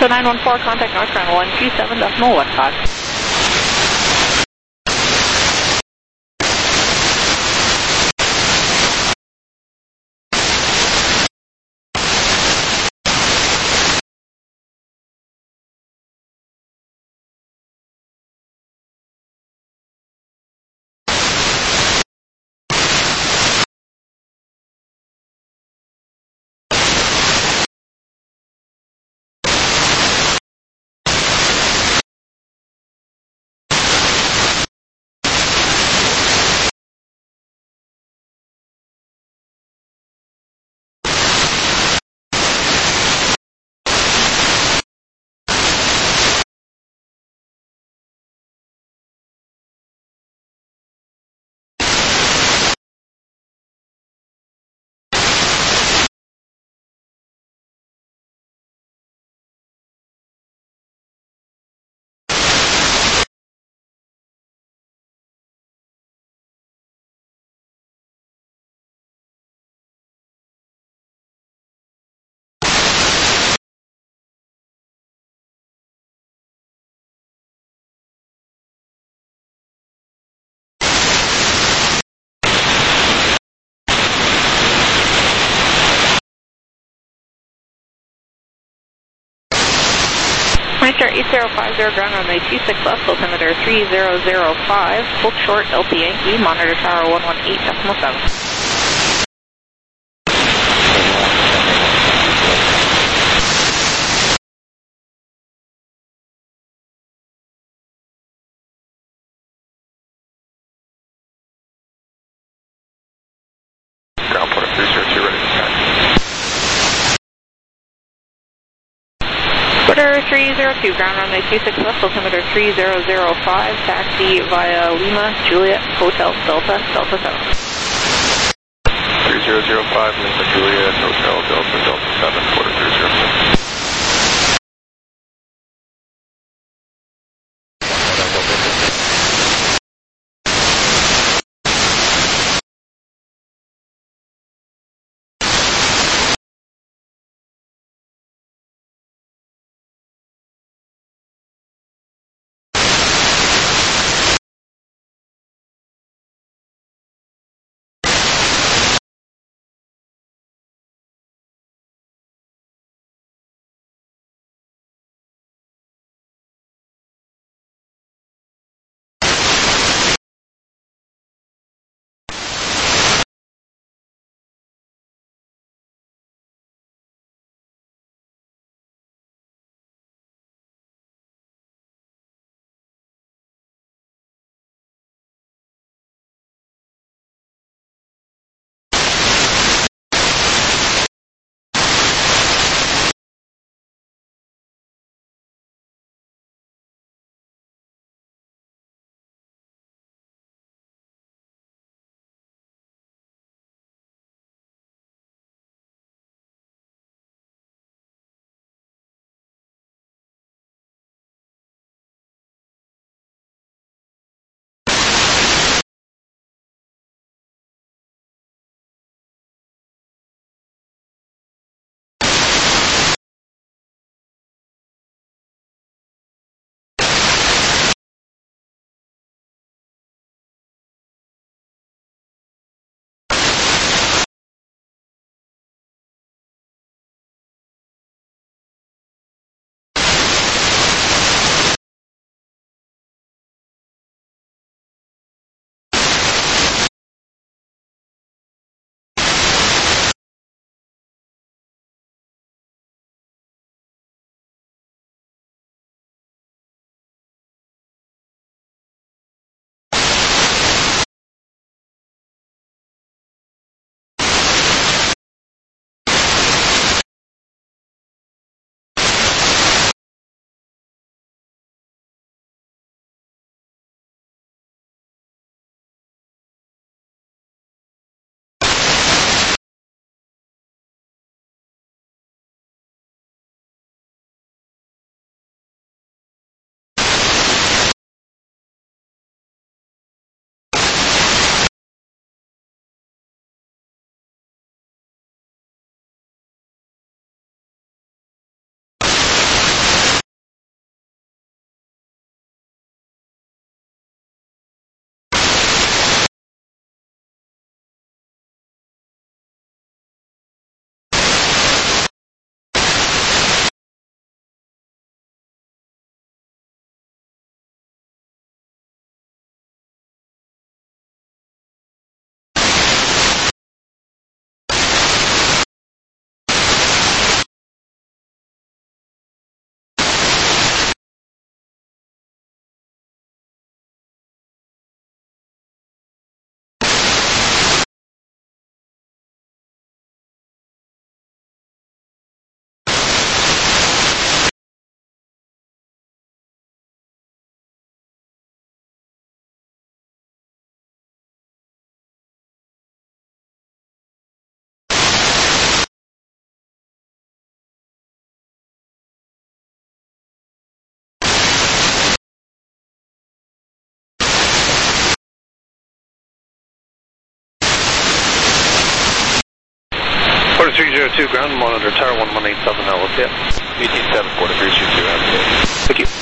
So nine one four, contact northbound one two seven decimal one five. Meister eight zero five zero, ground runway two six left, altimeter three zero zero five, hold short, Delta Yankee, monitor tower one one eight decimal seven. Ground point three zero two, ready to taxi. Quarter three zero two, ground runway two six left, altimeter three zero zero five, taxi via Lima, Juliet, Hotel, Delta, Delta seven. three zero zero five, Lima, Juliet, Hotel, Delta, Delta seven, quarter three zero two. zero two, ground monitor, tower one one eight seven, L O P. eighteen seven, four three two two, Thank you.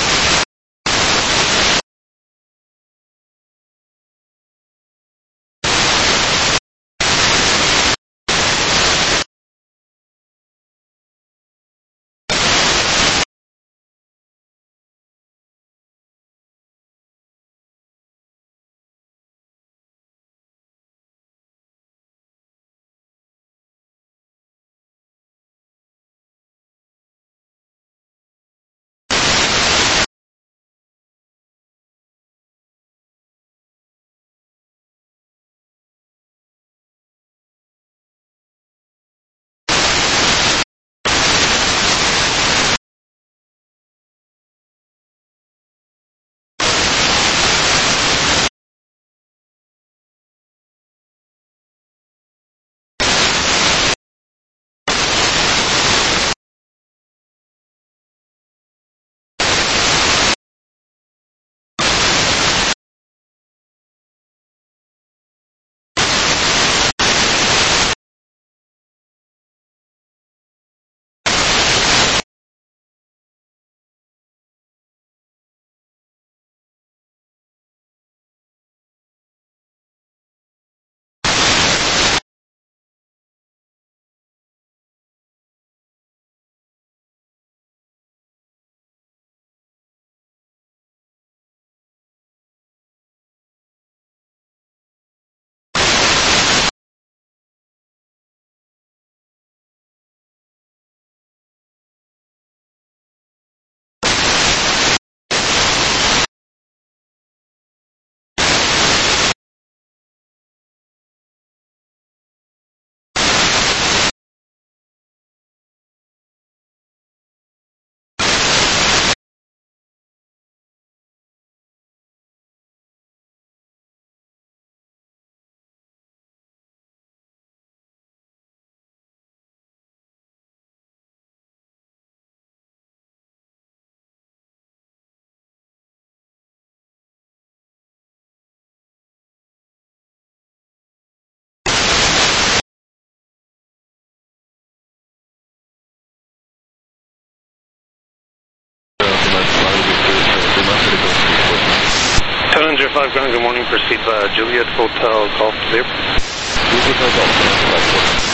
Seven zero five, ground, good morning, proceed by Juliet Hotel Golf to the airport. Juliet Hotel Golf.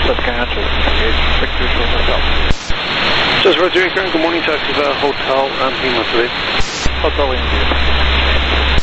Saskatchewan, Victor to Hotel. Just Roger, good morning, taxi via Hotel and Lima today. Hotel India.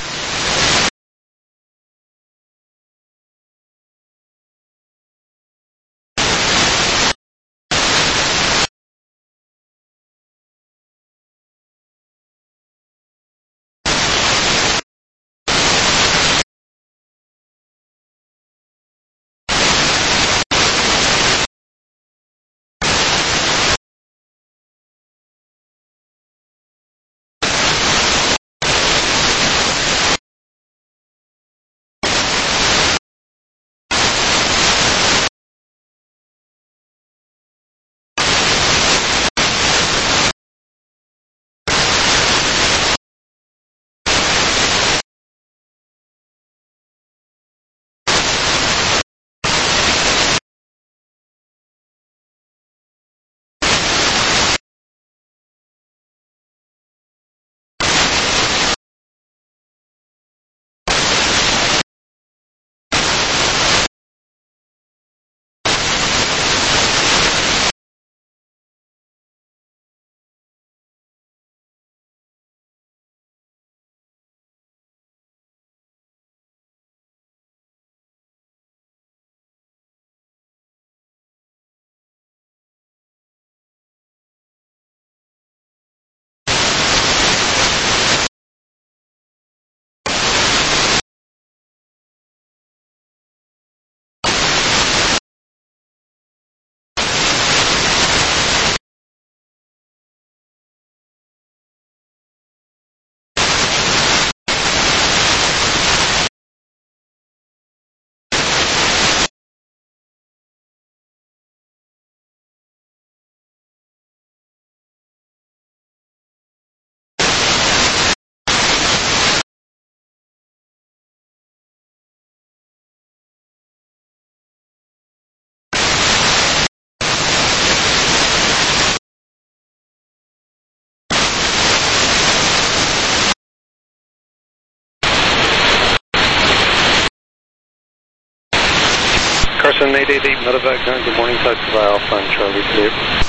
Carson eight eight eight Medevac, good morning, taxi via Alpha and Charlie today.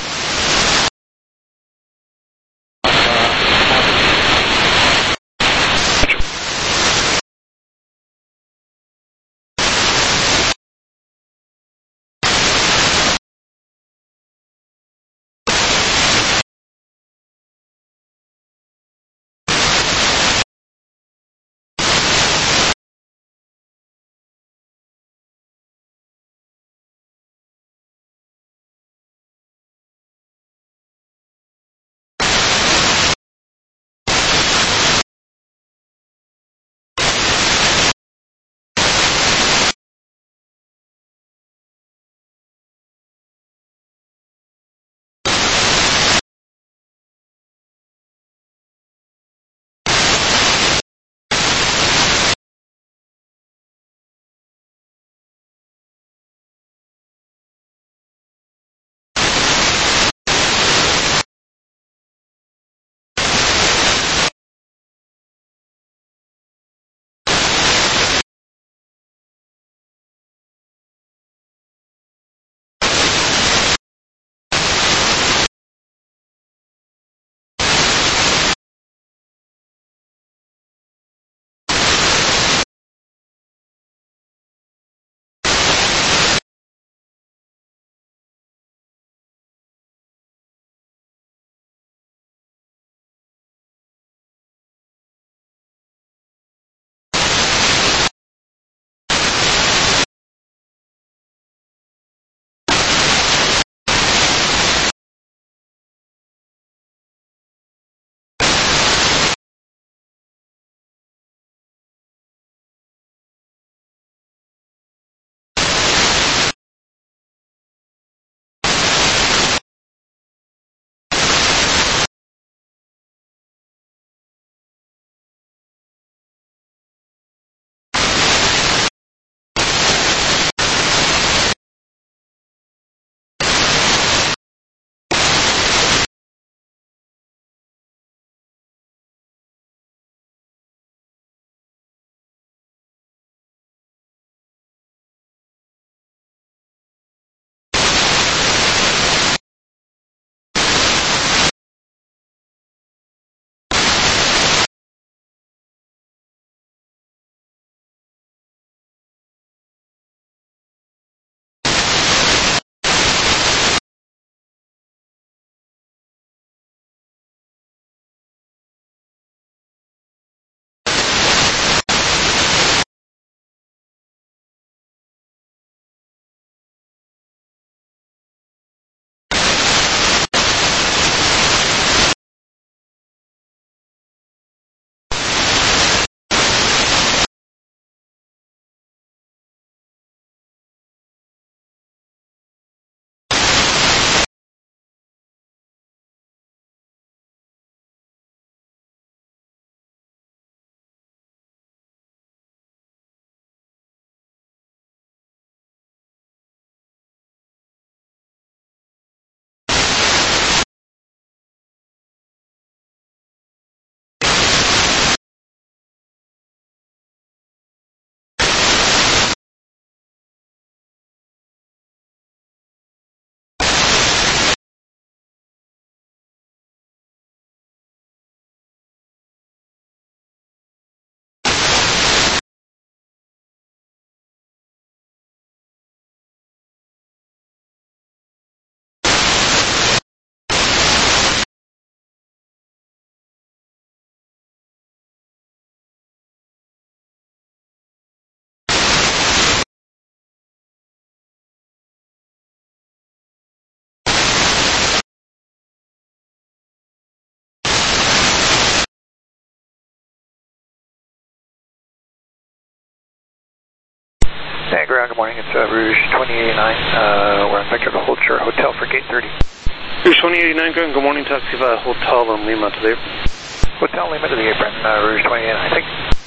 Hey, ground, good morning. It's uh, Rouge twenty eighty-nine. Uh, we're on vector to hold short hotel for gate thirty. Rouge twenty eighty-nine, ground, good morning. Taxi via Hotel on Lima to the apron. Hotel Lima to the apron, uh, Rouge twenty eighty-nine, thanks.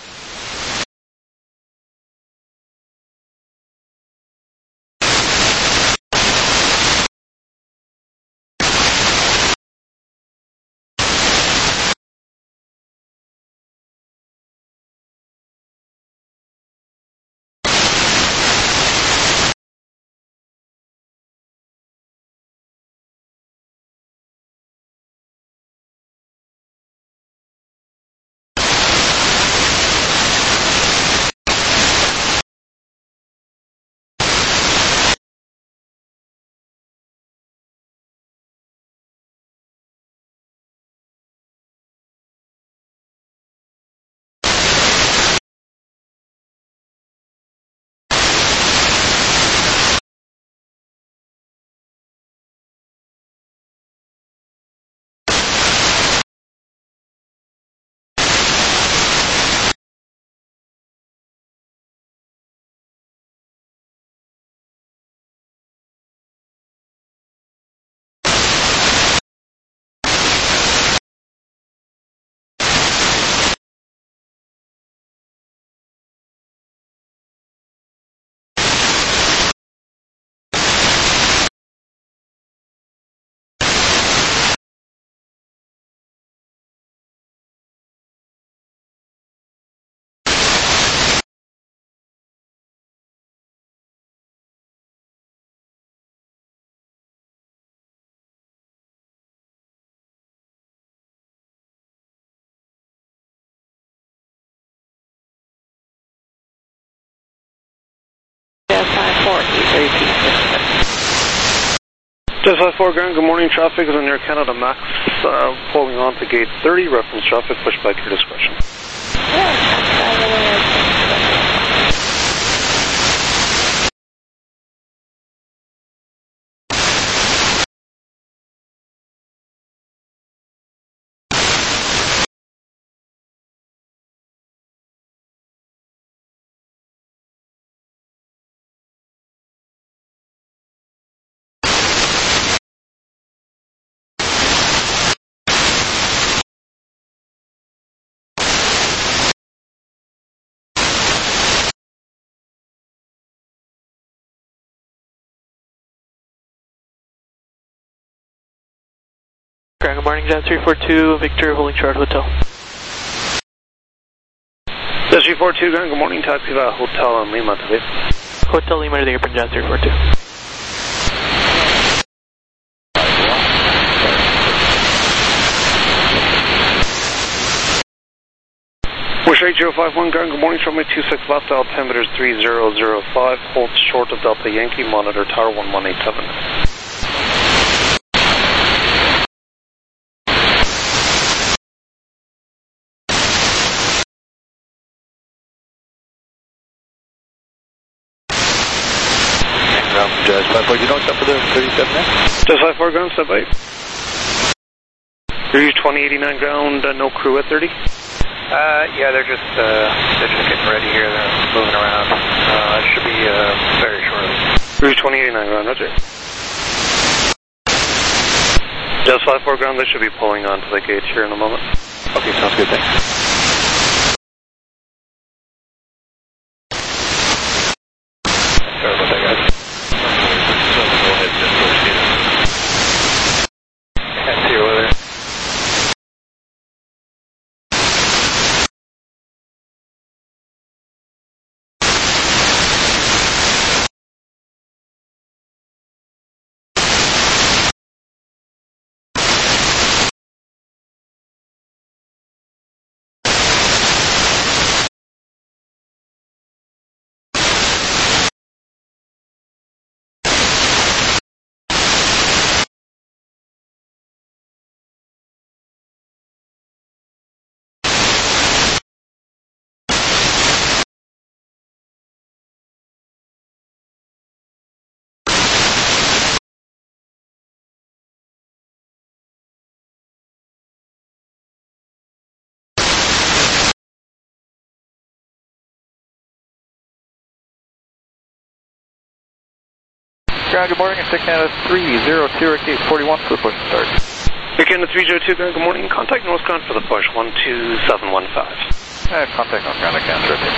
Just five four, ground, good morning. Traffic is on Air Canada Max, uh, pulling on to gate thirty. Reference traffic, push back your discretion. Ground, good morning, Jet three four two, Victor, holding short hotel. Jet three four two, ground, good morning. Taxi via Hotel on Lima to the apron. Hotel Lima to the apron, Jet three four two. Wish eight zero five one, ground, good morning. Show me two six left, altimeter three zero zero five, hold short of Delta Yankee, monitor tower one one eight seven. Jazz five four, you don't stop for the thirty-seven now? Jazz five four, ground, step eight. Rouge twenty eighty-nine, ground, uh, no crew at thirty? Uh, yeah, they're just, uh, they're just getting ready here. They're moving around. Uh, it should be, uh, very shortly. Rouge twenty eighty-nine, ground, roger. Jazz five four, ground, they should be pulling onto the gates here in a moment. Okay, sounds good, thanks. Ground, good morning. It's Canada three zero two, Rick eight forty-one for the push and start. Air Canada three zero two, ground, good morning. Contact northbound for the push, one two seven one five. Uh, contact northbound, I can't rotate.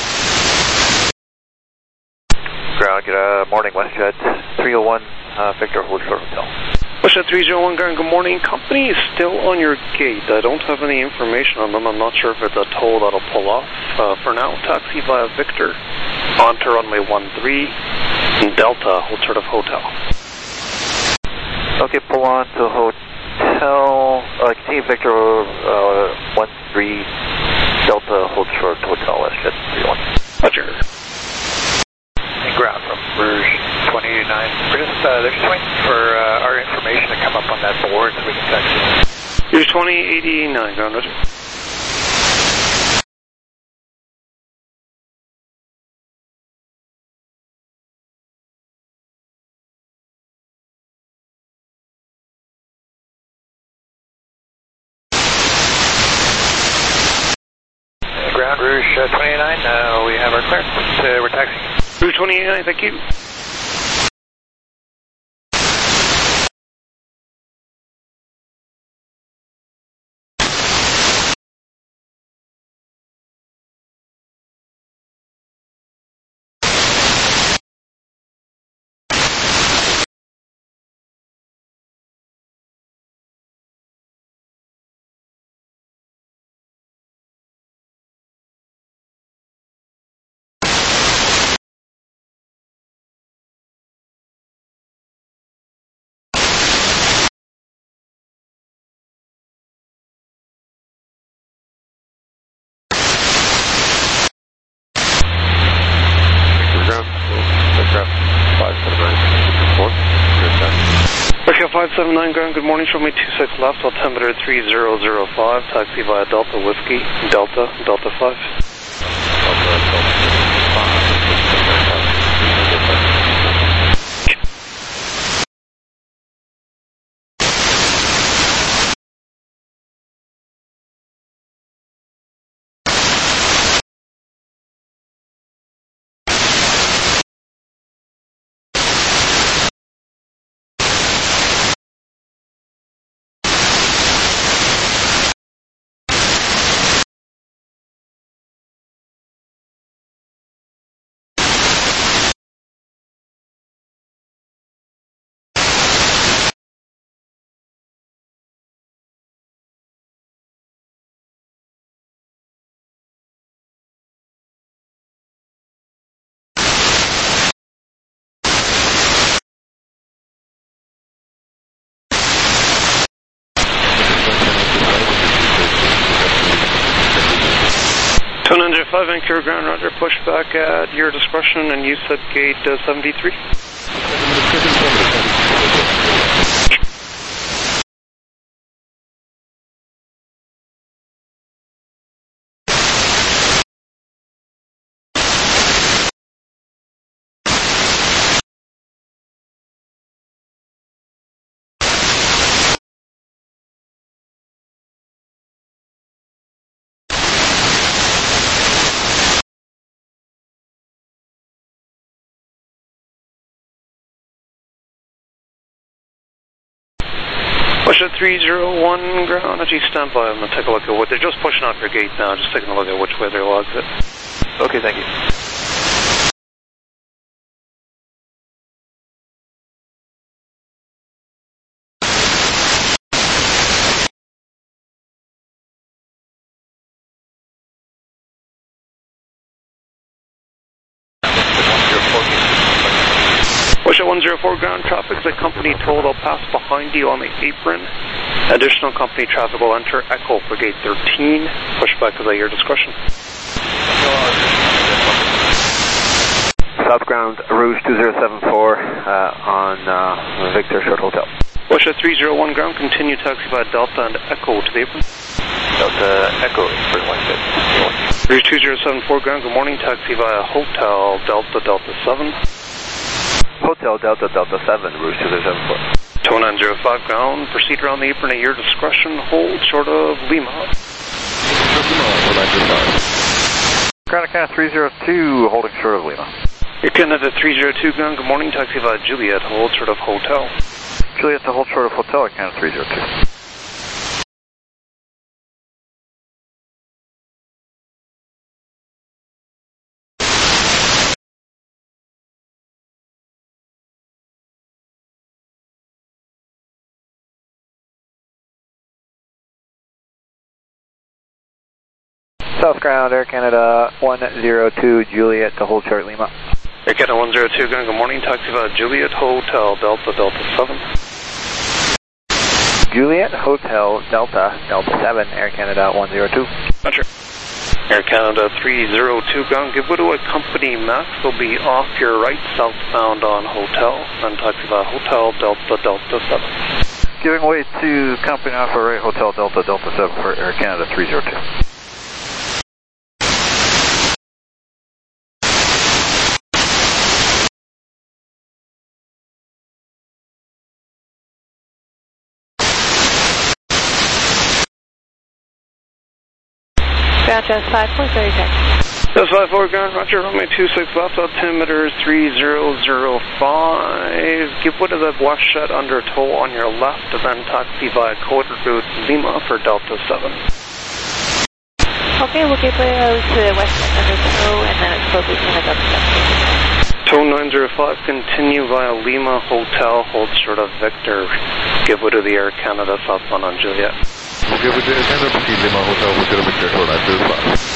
Ground, good uh, morning, WestJet three oh one, uh, Victor, hold short hotel. WestJet three oh one, ground, good morning. Company is still on your gate. I don't have any information on them. I'm not sure if it's a toll that'll pull off. Uh, for now, taxi via Victor onto runway one three, Delta, hold short of hotel. Okay, pull on to hotel, uh, continue Victor, uh, one three, Delta, hold short, hotel, WestJet three oh one. Roger. And ground from Rouge twenty eighty-nine. We're just, uh, they're just waiting for uh, our information to come up on that board so we can text you. Rouge twenty eighty-nine, ground, roger. Ground, Rouge uh, twenty eighty-nine, uh, we have our clearance. Uh, we're taxiing. Rouge twenty eighty-nine, thank you. five seven nine, ground, good morning, show me two six left, altimeter three zero zero five, taxi via Delta Whiskey, Delta, Delta five. Delta, Delta five. two nine five, Vancouver ground, roger, push back at your discretion, and you said gate uh, seventy-three? Push at three zero one, ground, actually stand by. I'm going to take a look at what they're just pushing out their gate now, just taking a look at which way their logs it. Okay, thank you. Push at one zero four, ground traffic, the company toll will pass behind you on the apron. Additional company traffic will enter Echo for gate thirteen. Push back at your discretion. South ground, Rouge two zero seven four uh, on uh, Victor Short Hotel. Push at three zero one, ground, continue taxi via Delta and Echo to the apron. Delta Echo, pretty much it. Rouge two zero seven four, ground, good morning, taxi via Hotel Delta Delta seven. Hotel Delta Delta seven, Rouge two zero seven four. two nine zero five, ground, proceed around the apron at your discretion, hold short of Lima. Ground Canada three zero two, holding short of Lima. Air Canada three zero two, ground, good morning, taxi via Juliet, hold short of hotel. Juliet to hold short of hotel, Air Canada three zero two. South ground, Air Canada one zero two, Juliet to hold short Lima. Air Canada one zero two, ground, good morning, taxi via Juliet, Hotel, Delta, Delta seven. Juliet, Hotel, Delta, Delta seven, Air Canada one zero two. Roger. Air Canada three zero two, ground, give way to a company max, will be off your right, southbound on Hotel, then taxi via Hotel, Delta, Delta seven. Giving way to company off our right, Hotel, Delta, Delta seven for Air Canada three zero two. Gotcha, five four thirty six. That's five four, ground, roger, runway two six left, altimeter three zero zero five. Give way to the Westjet under tow on your left, and then taxi via code route Lima for Delta seven. Okay, we'll give way to the Westjet under tow, and then it's closest to the Delta seven. Tow nine zero five, continue via Lima Hotel, hold short of Victor. Give way to the Air Canada southbound on Juliet. Okay, with the Air Canada proceed Lima Hotel, hold short of Victor, tow nine zero five.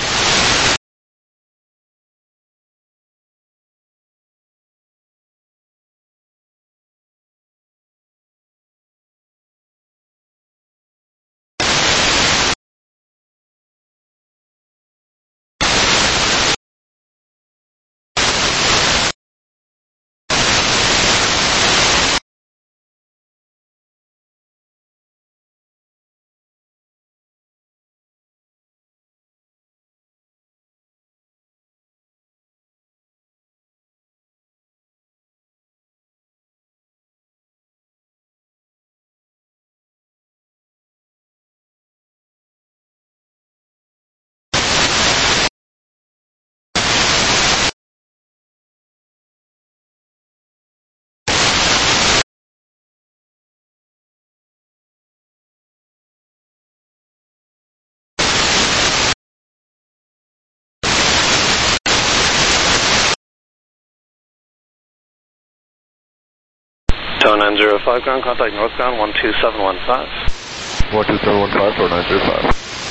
Tow nine zero five, ground, contact northbound one two seven one five. one two seven one five, tow nine zero five.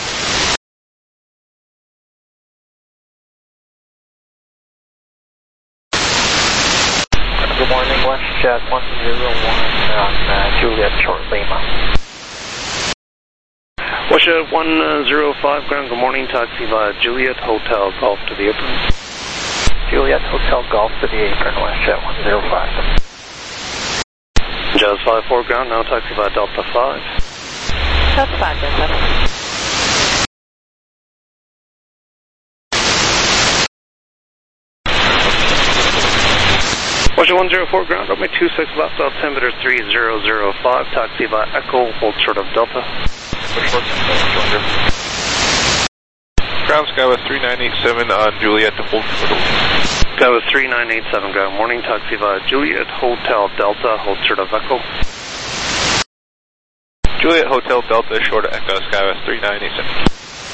Good morning, Westjet one zero one on uh, Juliet short Lima. Westjet one zero five, ground, good morning, taxi via Juliet Hotel, Golf to the apron. Juliet Hotel, Golf to the apron, Westjet one zero five. Jazz five four, ground, now taxi via Delta five. Delta five, Delta. Westjet one zero four, ground, runway two six left, altimeter three zero zero five, taxi via Echo, hold short of Delta. Ground Skywest three nine eight seven on Juliet to hold short of Skywest three nine eight seven, ground, morning, taxi via Juliet Hotel Delta, hold short of Echo. Juliet Hotel Delta, short of Echo, Skywest three nine eight seven.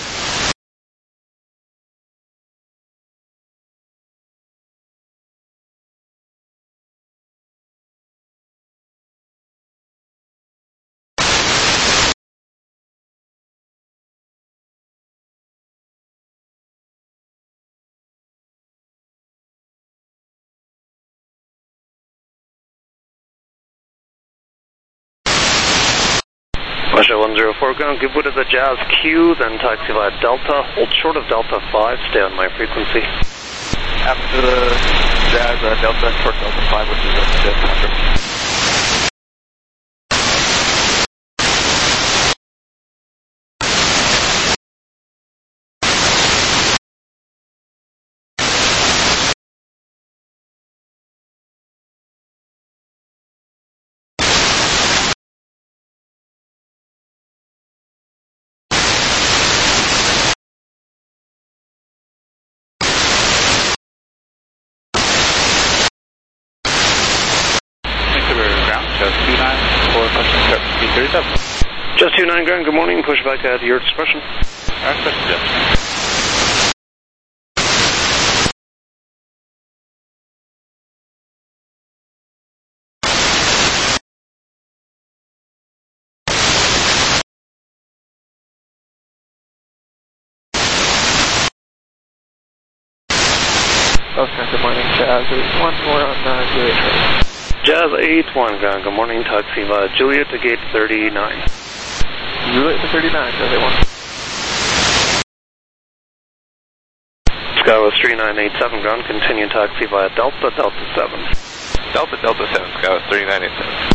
Westjet one zero four, ground, give way to the Jazz Q, then taxi via Delta, hold short of Delta five, stay on my frequency. After the Jazz, uh, Delta, short Delta five, which is up to one hundred. just two nine four, pushing start speed thirty-seven. Just two nine ground, good morning, push back at your discretion. Our discretion, just. Okay, good morning, Jazz eight one, more on uh, Juliet. Jazz eight one, ground, good morning, taxi via Juliet to gate thirty-nine. Juliet to thirty-nine, Jazz eight one. Skywest three nine eight seven, ground, continue taxi via Delta, Delta seven. Delta, Delta seven, Skywest three nine eight seven.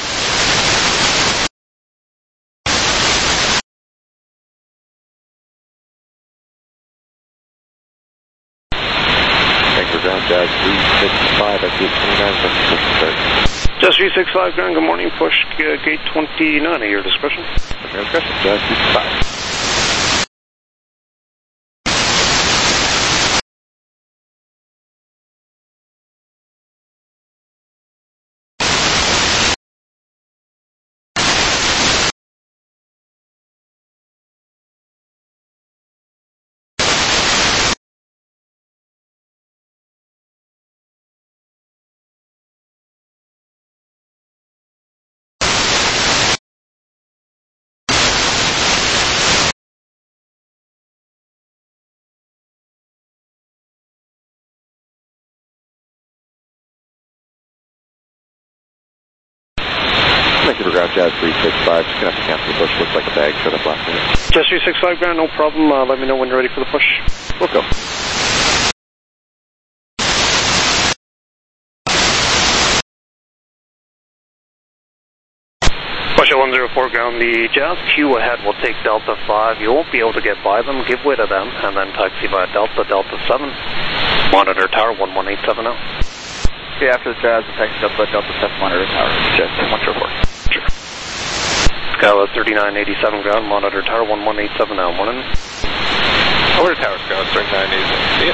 Ground Jazz three six five at gate twenty-nine, push start. Jazz three six five, ground, good morning, push uh, gate twenty-nine at your discretion. At your discretion, Jazz three six five. Thank you for ground Jazz three six five, just going to have to cancel the push, looks like a bag showed up last minute. Jazz three six five, ground, no problem, uh, let me know when you're ready for the push. We'll go. Push at one zero four, ground, the Jazz queue ahead will take Delta five, you won't be able to get by them, give way to them, and then taxi via Delta, Delta seven. Monitor tower one one eight seven zero. Okay, after the Jazz, the taxi Delta, Delta seven, monitor tower, Jazz one zero four. Sure. Skywest thirty-nine eighty-seven, ground, monitor tower one one eight seven now, morning. Over to tower, Skywest thirty-nine eighty-seven, see ya.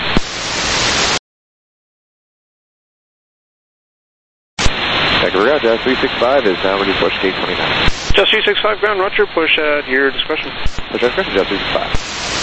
Thank you for ground Jazz three six five is now ready to push gate twenty-nine. Jazz three six five, ground, roger, push at your discretion. Push at discretion, Jazz three six five.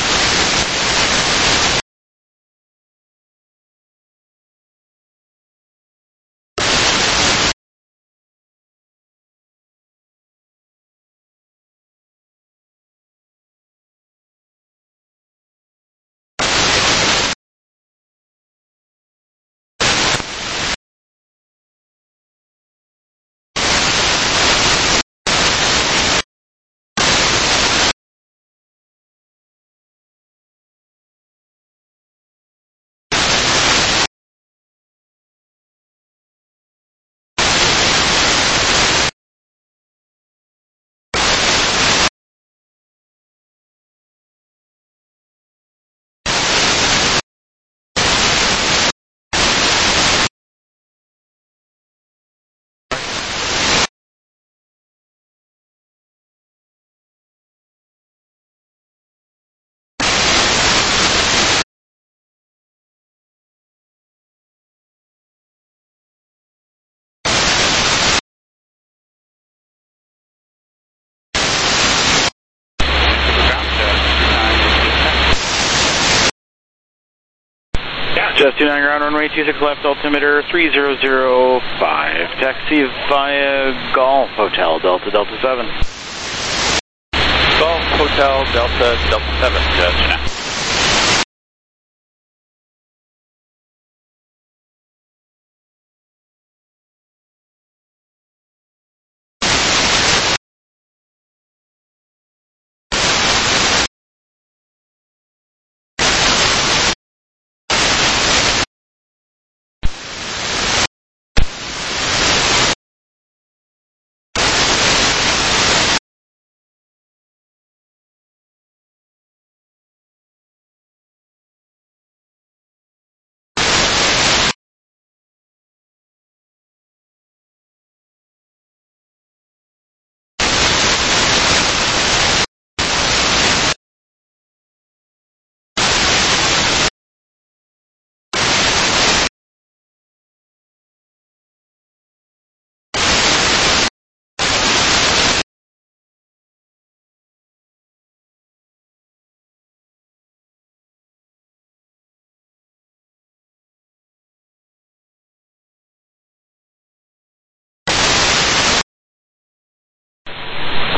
Just two nine ground, runway two six left, altimeter three zero zero five. Taxi via Golf Hotel, Delta, Delta seven. Golf Hotel, Delta, Delta seven, just now.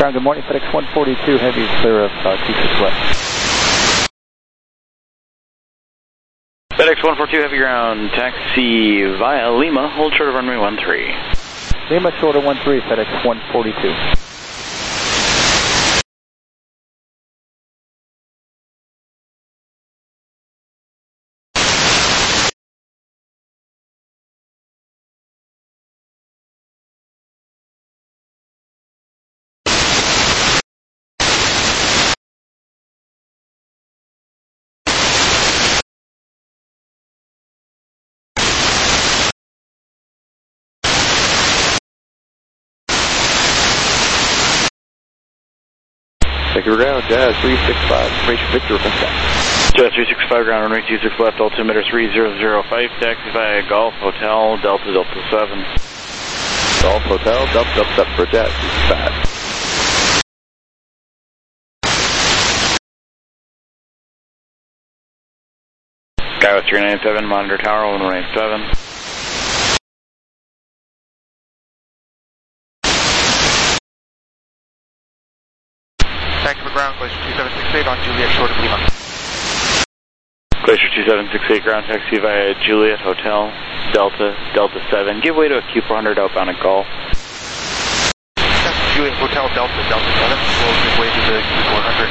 Ground, good morning, FedEx one forty-two, heavy clear of uh, two six left. FedEx one forty-two, heavy ground, taxi via Lima, hold short of runway one three. Lima short of one three, FedEx one forty-two. Thank you, ground, Jazz three six five, information Victor, full stop. Jazz three six five, ground runway two six left, altimeter three zero zero five, taxi via Golf Hotel, Delta Delta seven. Golf Hotel, Delta Delta seven for Jazz three six five. Sky with three nine seven, monitor tower one one eight seven. Back to the ground, Glacier two seven six eight on Juliet, short of Lima. Glacier two seven six eight, ground taxi via Juliet Hotel, Delta, Delta seven. Give way to a Q four hundred outbound at Golf. That's Juliet Hotel, Delta, Delta seven. We'll give way to the Q four hundred.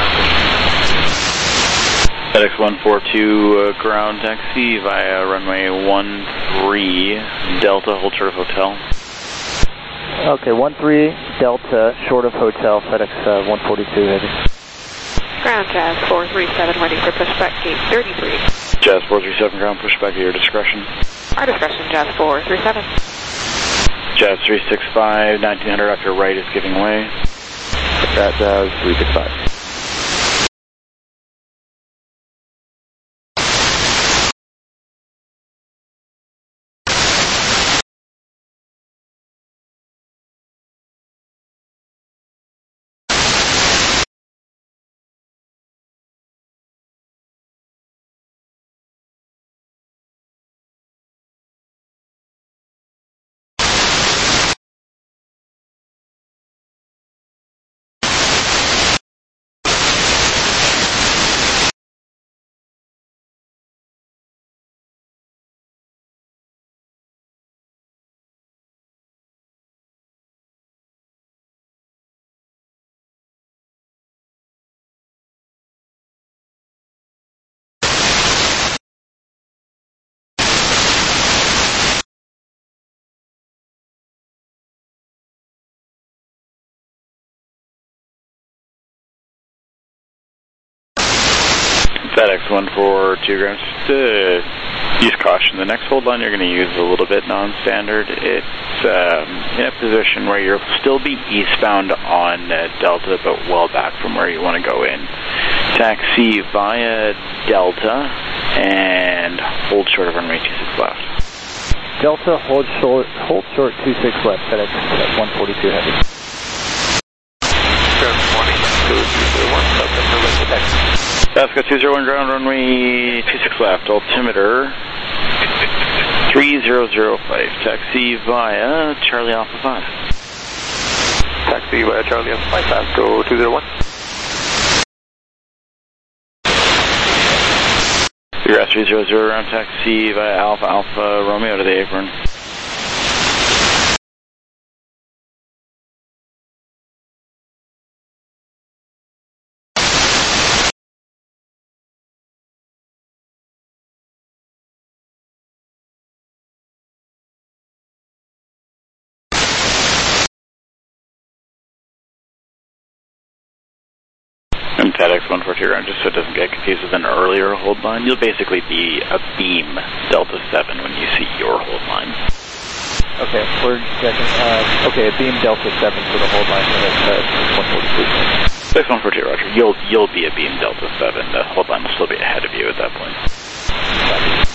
FedEx one forty-two, uh, ground taxi via runway one three, Delta, hold short of hotel. Okay, one three, Delta, short of hotel, FedEx uh, one forty-two, heavy. Ground Jazz four three seven, waiting for pushback gate thirty-three. Jazz four three seven, ground pushback at your discretion. Our discretion, Jazz four three seven. Jazz three six five, nineteen hundred off your right is giving way. That Jazz three six five. FedEx one forty-two, ground, just uh, use caution. The next hold line you're going to use is a little bit non-standard. It's um, in a position where you'll still be eastbound on uh, Delta, but well back from where you want to go in. Taxi via Delta and hold short of runway two six left. Delta, hold short, hold short two six left, FedEx one forty-two, heavy. Good morning, two zero one, Delta for Lake Texas. Alaska two zero one, ground runway two six left, altimeter three zero zero five, taxi via Charlie Alpha five. Taxi via Charlie Alpha five, Pasco two zero one. Your S three zero zero, round taxi via Alpha Alpha Romeo to the apron. And FedEx one forty-two, ground, just so it doesn't get confused with an earlier hold line. You'll basically be a beam Delta seven when you see your hold line. Okay, we're checking. Uh, okay, a beam Delta seven for the hold line for FedEx one forty-two. FedEx one forty-two, roger. You'll, you'll be a beam Delta seven. The hold line will still be ahead of you at that point. Copy.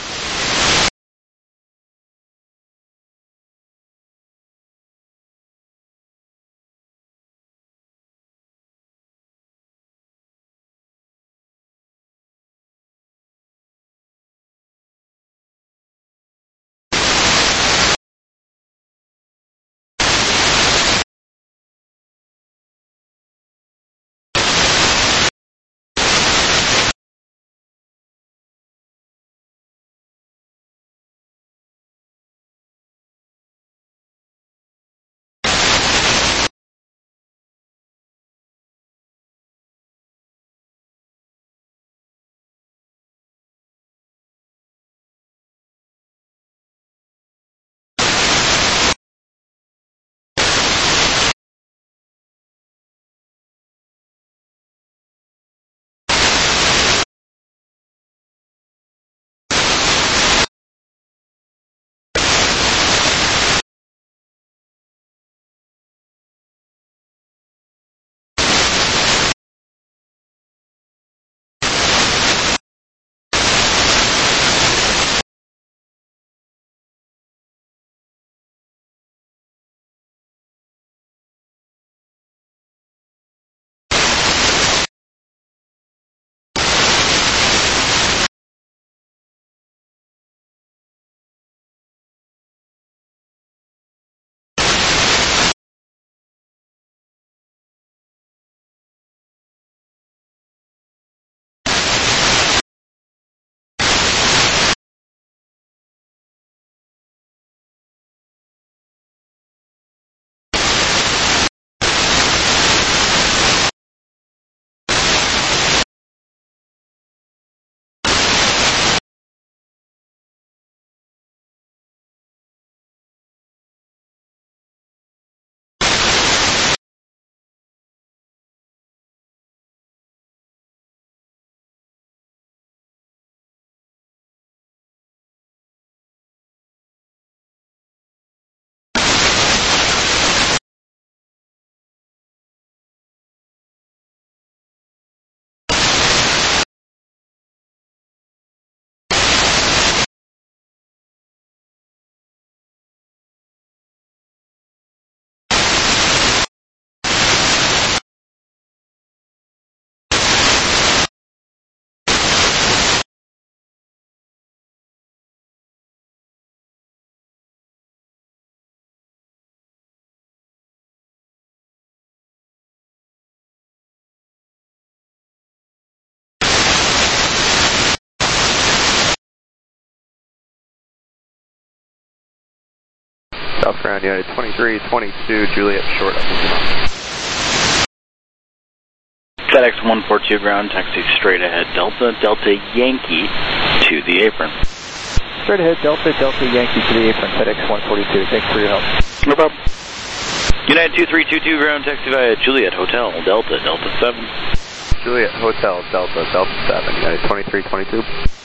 Southbound United twenty-three twenty-two, Juliet short up Lima. FedEx one four two ground, taxi straight ahead, Delta, Delta Yankee to the apron. Straight ahead, Delta, Delta Yankee to the apron, FedEx one forty-two. Thanks for your help. No problem. United two three two two ground, taxi via Juliet Hotel, Delta, Delta seven. Juliet Hotel, Delta, Delta seven, United twenty-three twenty-two.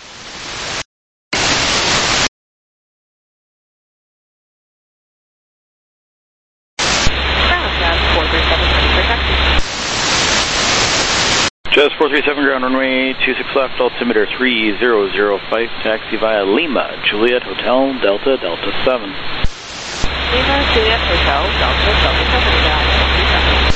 Jazz four three seven ground, runway two six left, altimeter three zero zero five, taxi via Lima, Juliet Hotel, Delta, Delta seven. Lima, Juliet Hotel, Delta, Delta seven, ground.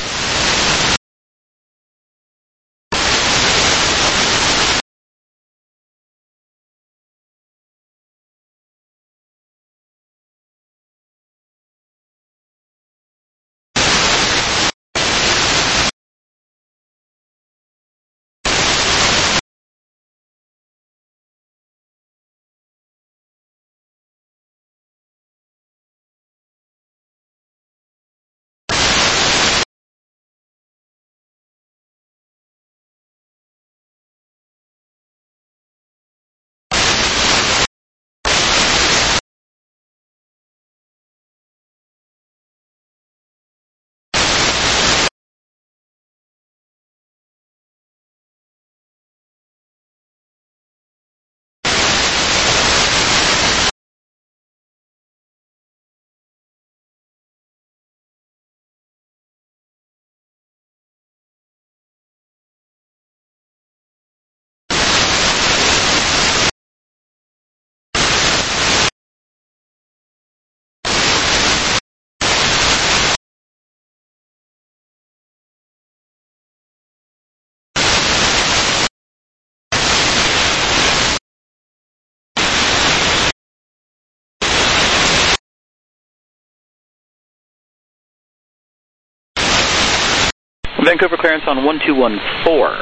Vancouver clearance on one two one four.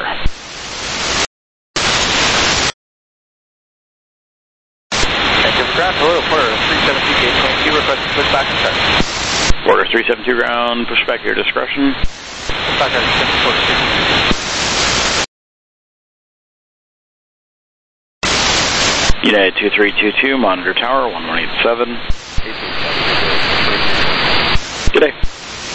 Vancouver ground, hello, Porter three seven two gate twenty-two, request to push back and start. Porter three seven two ground, push back at your discretion. Push back at Porter two. United two three two two, monitor tower one one eight seven. Good day.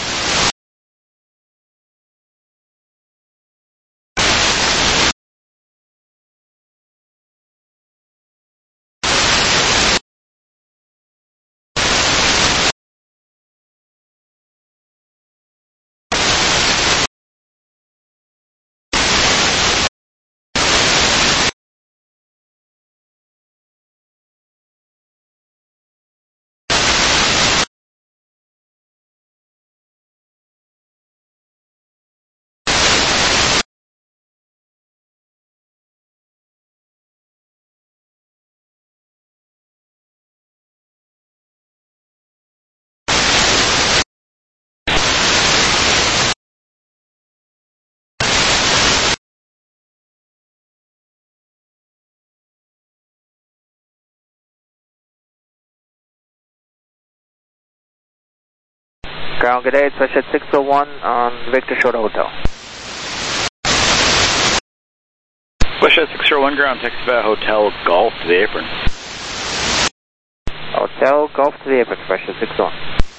Ground, good day, Special six oh one on Victor Short Hotel. Special six oh one ground, taxi via Hotel Golf to the apron. Hotel Golf to the apron, Special six oh one.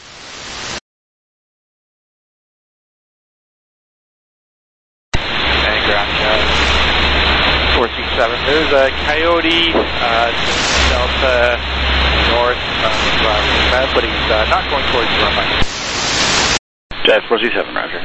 And ground, uh, four six seven. There's a Coyote, uh, Delta North, uh, but he's uh, not going towards the runway. Jazz four three seven, roger.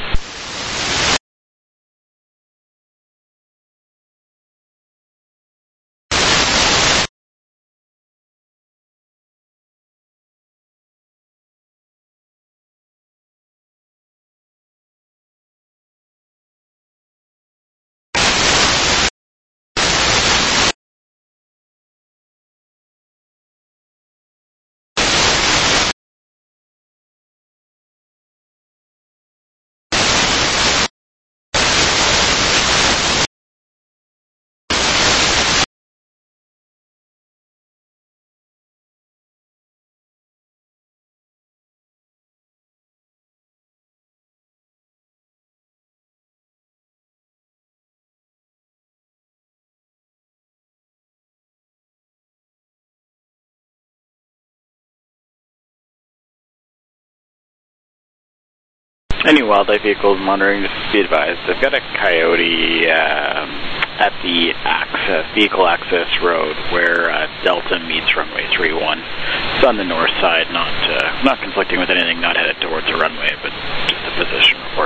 Any wildlife vehicles monitoring, just be advised. They've got a coyote um, at the access, vehicle access road where uh, Delta meets runway three one. It's on the north side, not uh, not conflicting with anything, not headed towards a runway, but just a position report.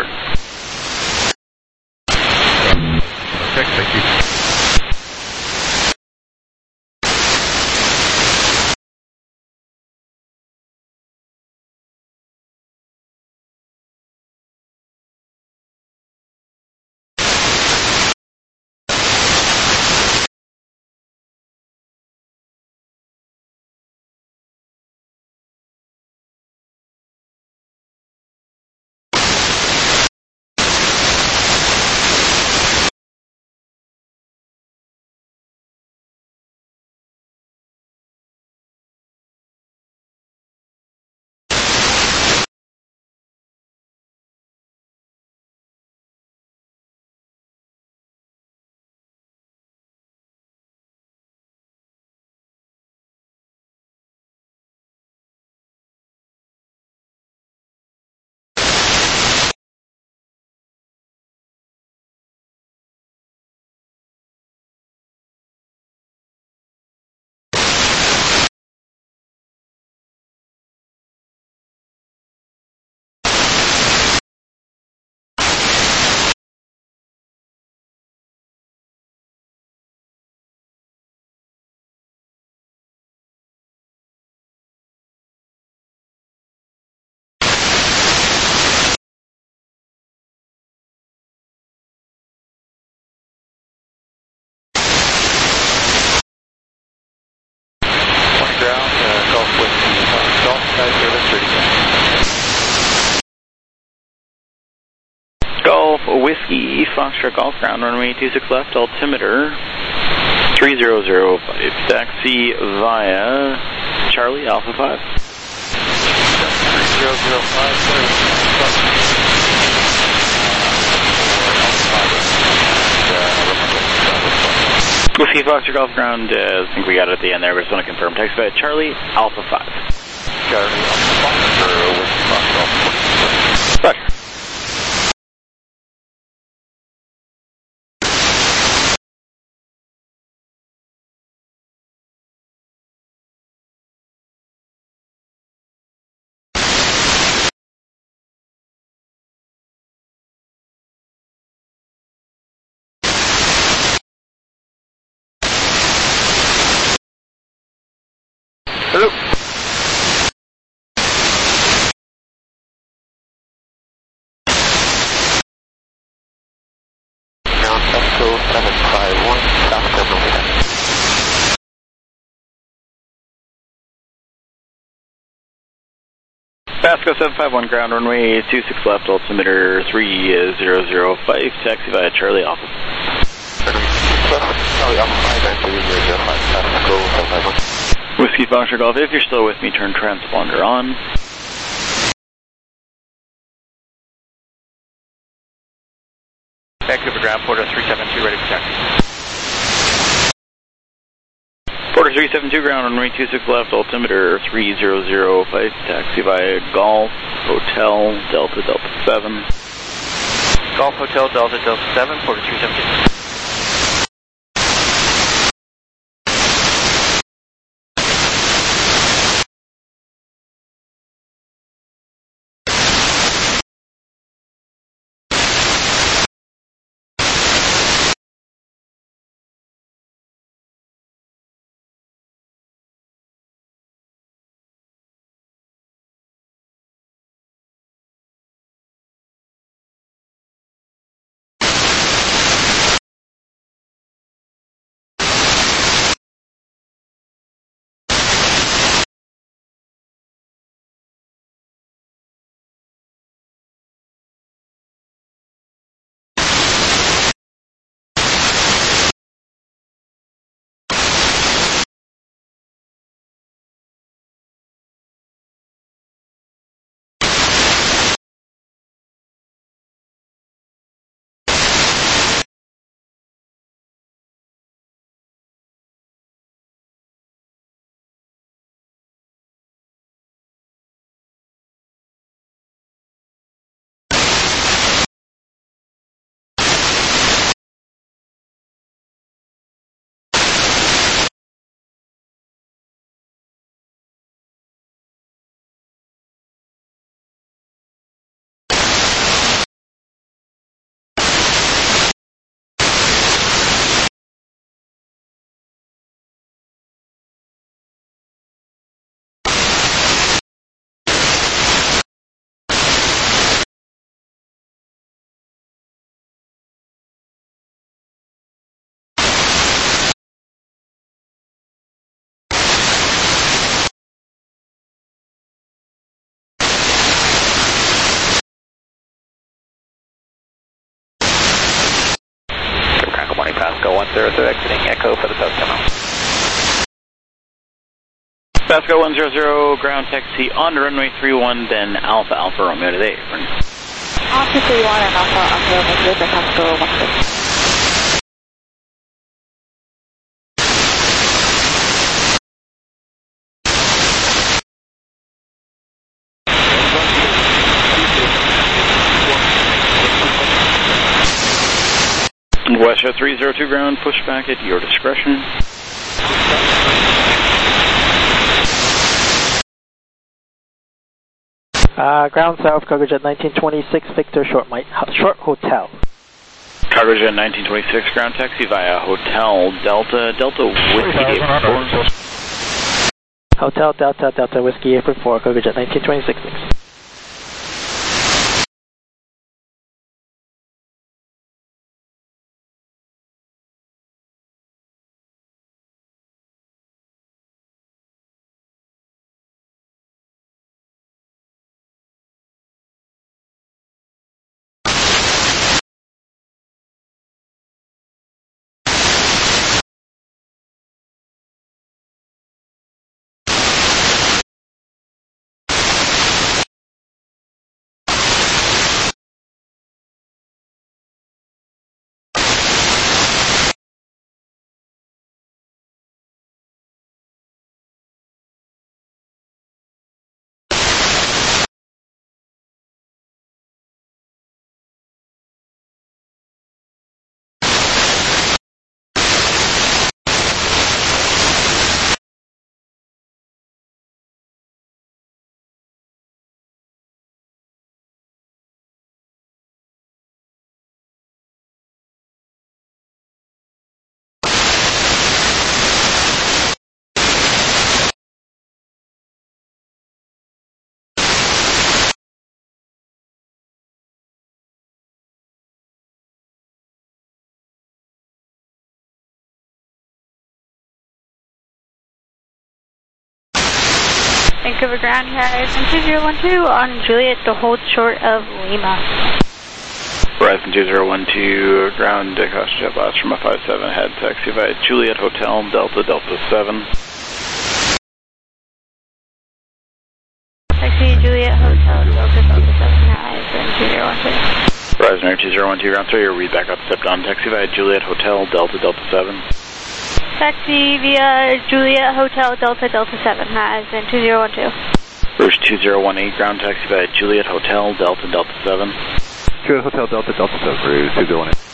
Perfect, thank you. Golf Whiskey, Foxtrot Golf, ground runway two six left, altimeter three zero zero five, taxi via Charlie Alpha five. three zero zero five, Whiskey Foxtrot Golf, ground, uh, I think we got it at the end there, but just want to confirm, taxi via Charlie Alpha five. Charlie Alpha five, Whiskey Foxtrot Golf. Roger. Hello. Ground Echo seven five one, South Carolina. Basco seven five one, ground runway two six left, altimeter three zero zero five, taxi via Charlie Alpha. Charlie Alpha five, three zero zero five, Basco seven five one. Whiskey Foxtrot Golf, if you're still with me, turn transponder on. Vancouver ground, Porter three seven two, ready for taxi. Porter three seven two, ground runway two six left, altimeter three zero zero five, taxi via Golf Hotel Delta Delta seven. Golf Hotel Delta Delta seven, Porter three seven two. one zero, so exiting Echo for the south terminal. Pasco one zero zero, ground taxi on to runway three one, then Alpha Alpha Romeo to the apron. Alpha three one and Alpha Alpha Romeo to the Pasco one six. Westjet three zero two ground, pushback at your discretion. Uh, ground south, Cargojet nineteen twenty-six, Victor, short, Mike, short hotel. Cargojet nineteen twenty-six, ground taxi via Hotel Delta, Delta Whiskey eight four. Hotel Delta, Delta Whiskey eight four, Cargojet nineteen twenty-six. Vancouver ground Horizon two zero one two on Juliet to hold short of Lima. Horizon two zero one two, ground Costa Jet blast from a five seven, head taxi via Juliet Hotel, Delta Delta seven. Taxi Juliet Hotel, Delta Delta seven, Horizon two zero one two. Horizon Air two zero one two, ground three, your read back up, step down, taxi via Juliet Hotel, Delta Delta seven. Taxi via Juliet Hotel Delta Delta seven, Horizon two zero one two. Rouge two zero one eight, ground taxi via Juliet Hotel Delta Delta seven. Juliet Hotel Delta Delta seven, Rouge two zero one eight.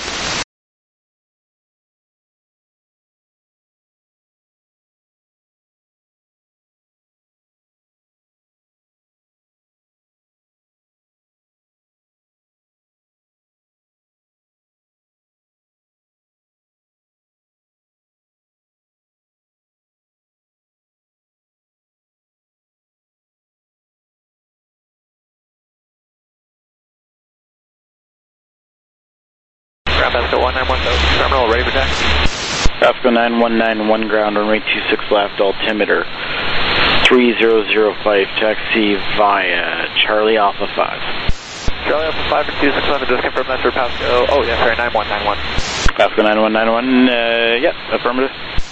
Pasco one nine one terminal, ready for taxi. Pasco nine one nine one ground, runway two six left, altimeter three zero zero five, taxi via Charlie Alpha five. Charlie Alpha five and two six left, just confirm that for Pasco, oh yeah, sorry, nine one nine one. Pasco nine one nine one, uh, yeah, affirmative.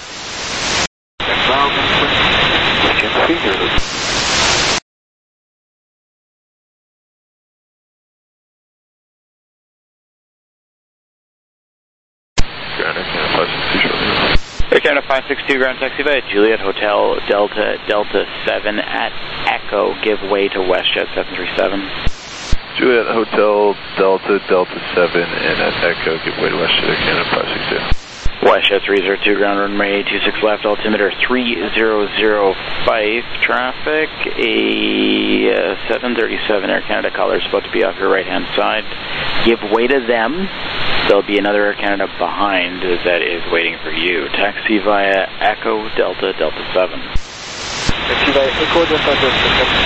Air Canada five six two, ground taxi via Juliet Hotel Delta Delta seven at Echo, give way to WestJet seven three seven. Juliet Hotel Delta Delta seven and at Echo, give way to WestJet Air Canada five six two. WestJet three zero two, ground runway two six left, altimeter three zero zero five, traffic, a uh, seven thirty-seven Air Canada caller is about to be off your right hand side. Give way to them. There'll be another Air Canada behind that is waiting for you. Taxi via Echo Delta Delta seven. Taxi via Echo Delta Delta seven.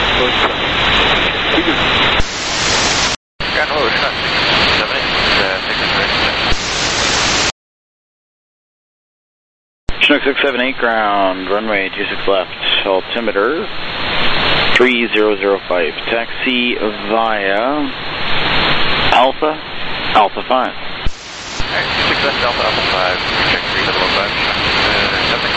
Ground hello, Chinook six seven eight, uh, six right. Chinook six seven eight, ground, runway two six left, altimeter three zero zero five. Taxi via Alpha Alpha five. Alright, seven Delta Alpha five, check three seven oh five, uh, nothing.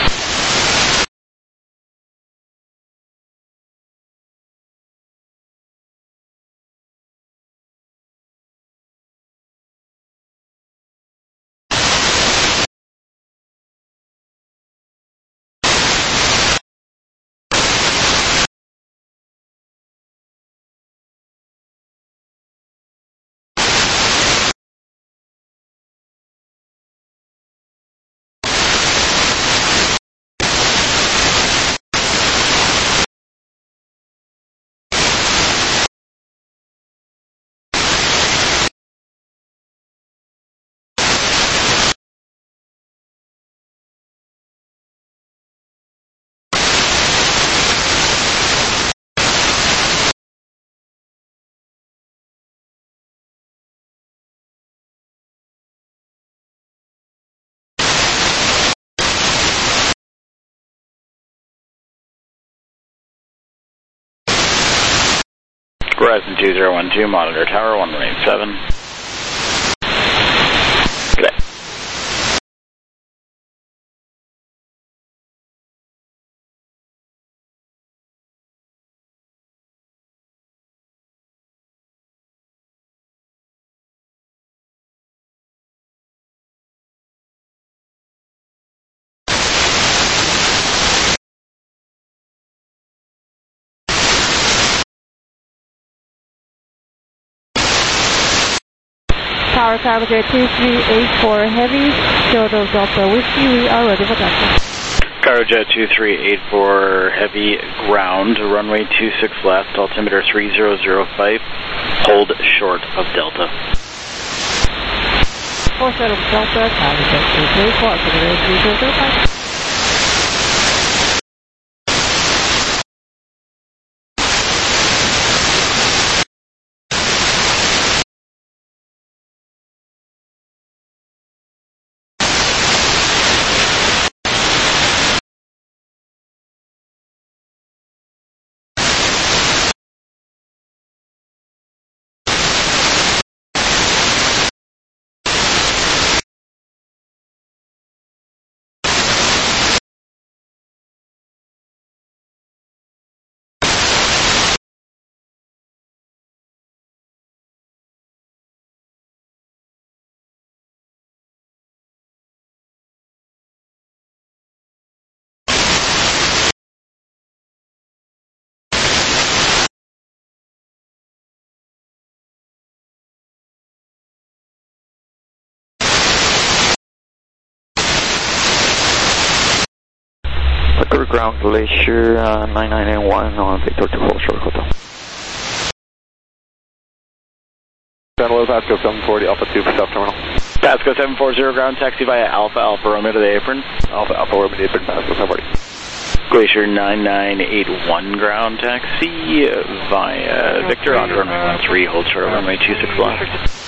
Horizon two zero one two, monitor tower one one eight seven. Good day. Tower Cargo two three eight four Heavy, short of Delta Whiskey, we are ready for taxi. Cargojet two three eight four Heavy, ground, runway two six left, altimeter three zero zero five, hold short of Delta. four seven Delta, Cargojet two three eight four, altimeter three zero zero five. Liquor ground Glacier uh, nine nine nine one on Victor to hold short hotel. San Luis Pasco seven forty Alpha two for South Terminal. Pasco seven forty ground, taxi via Alpha, Alpha Romeo to the apron. Alpha, Alpha Romeo to the apron, Pasco seven forty. Glacier nine nine eight one ground, taxi via Victor on runway one three, hold short runway two six left.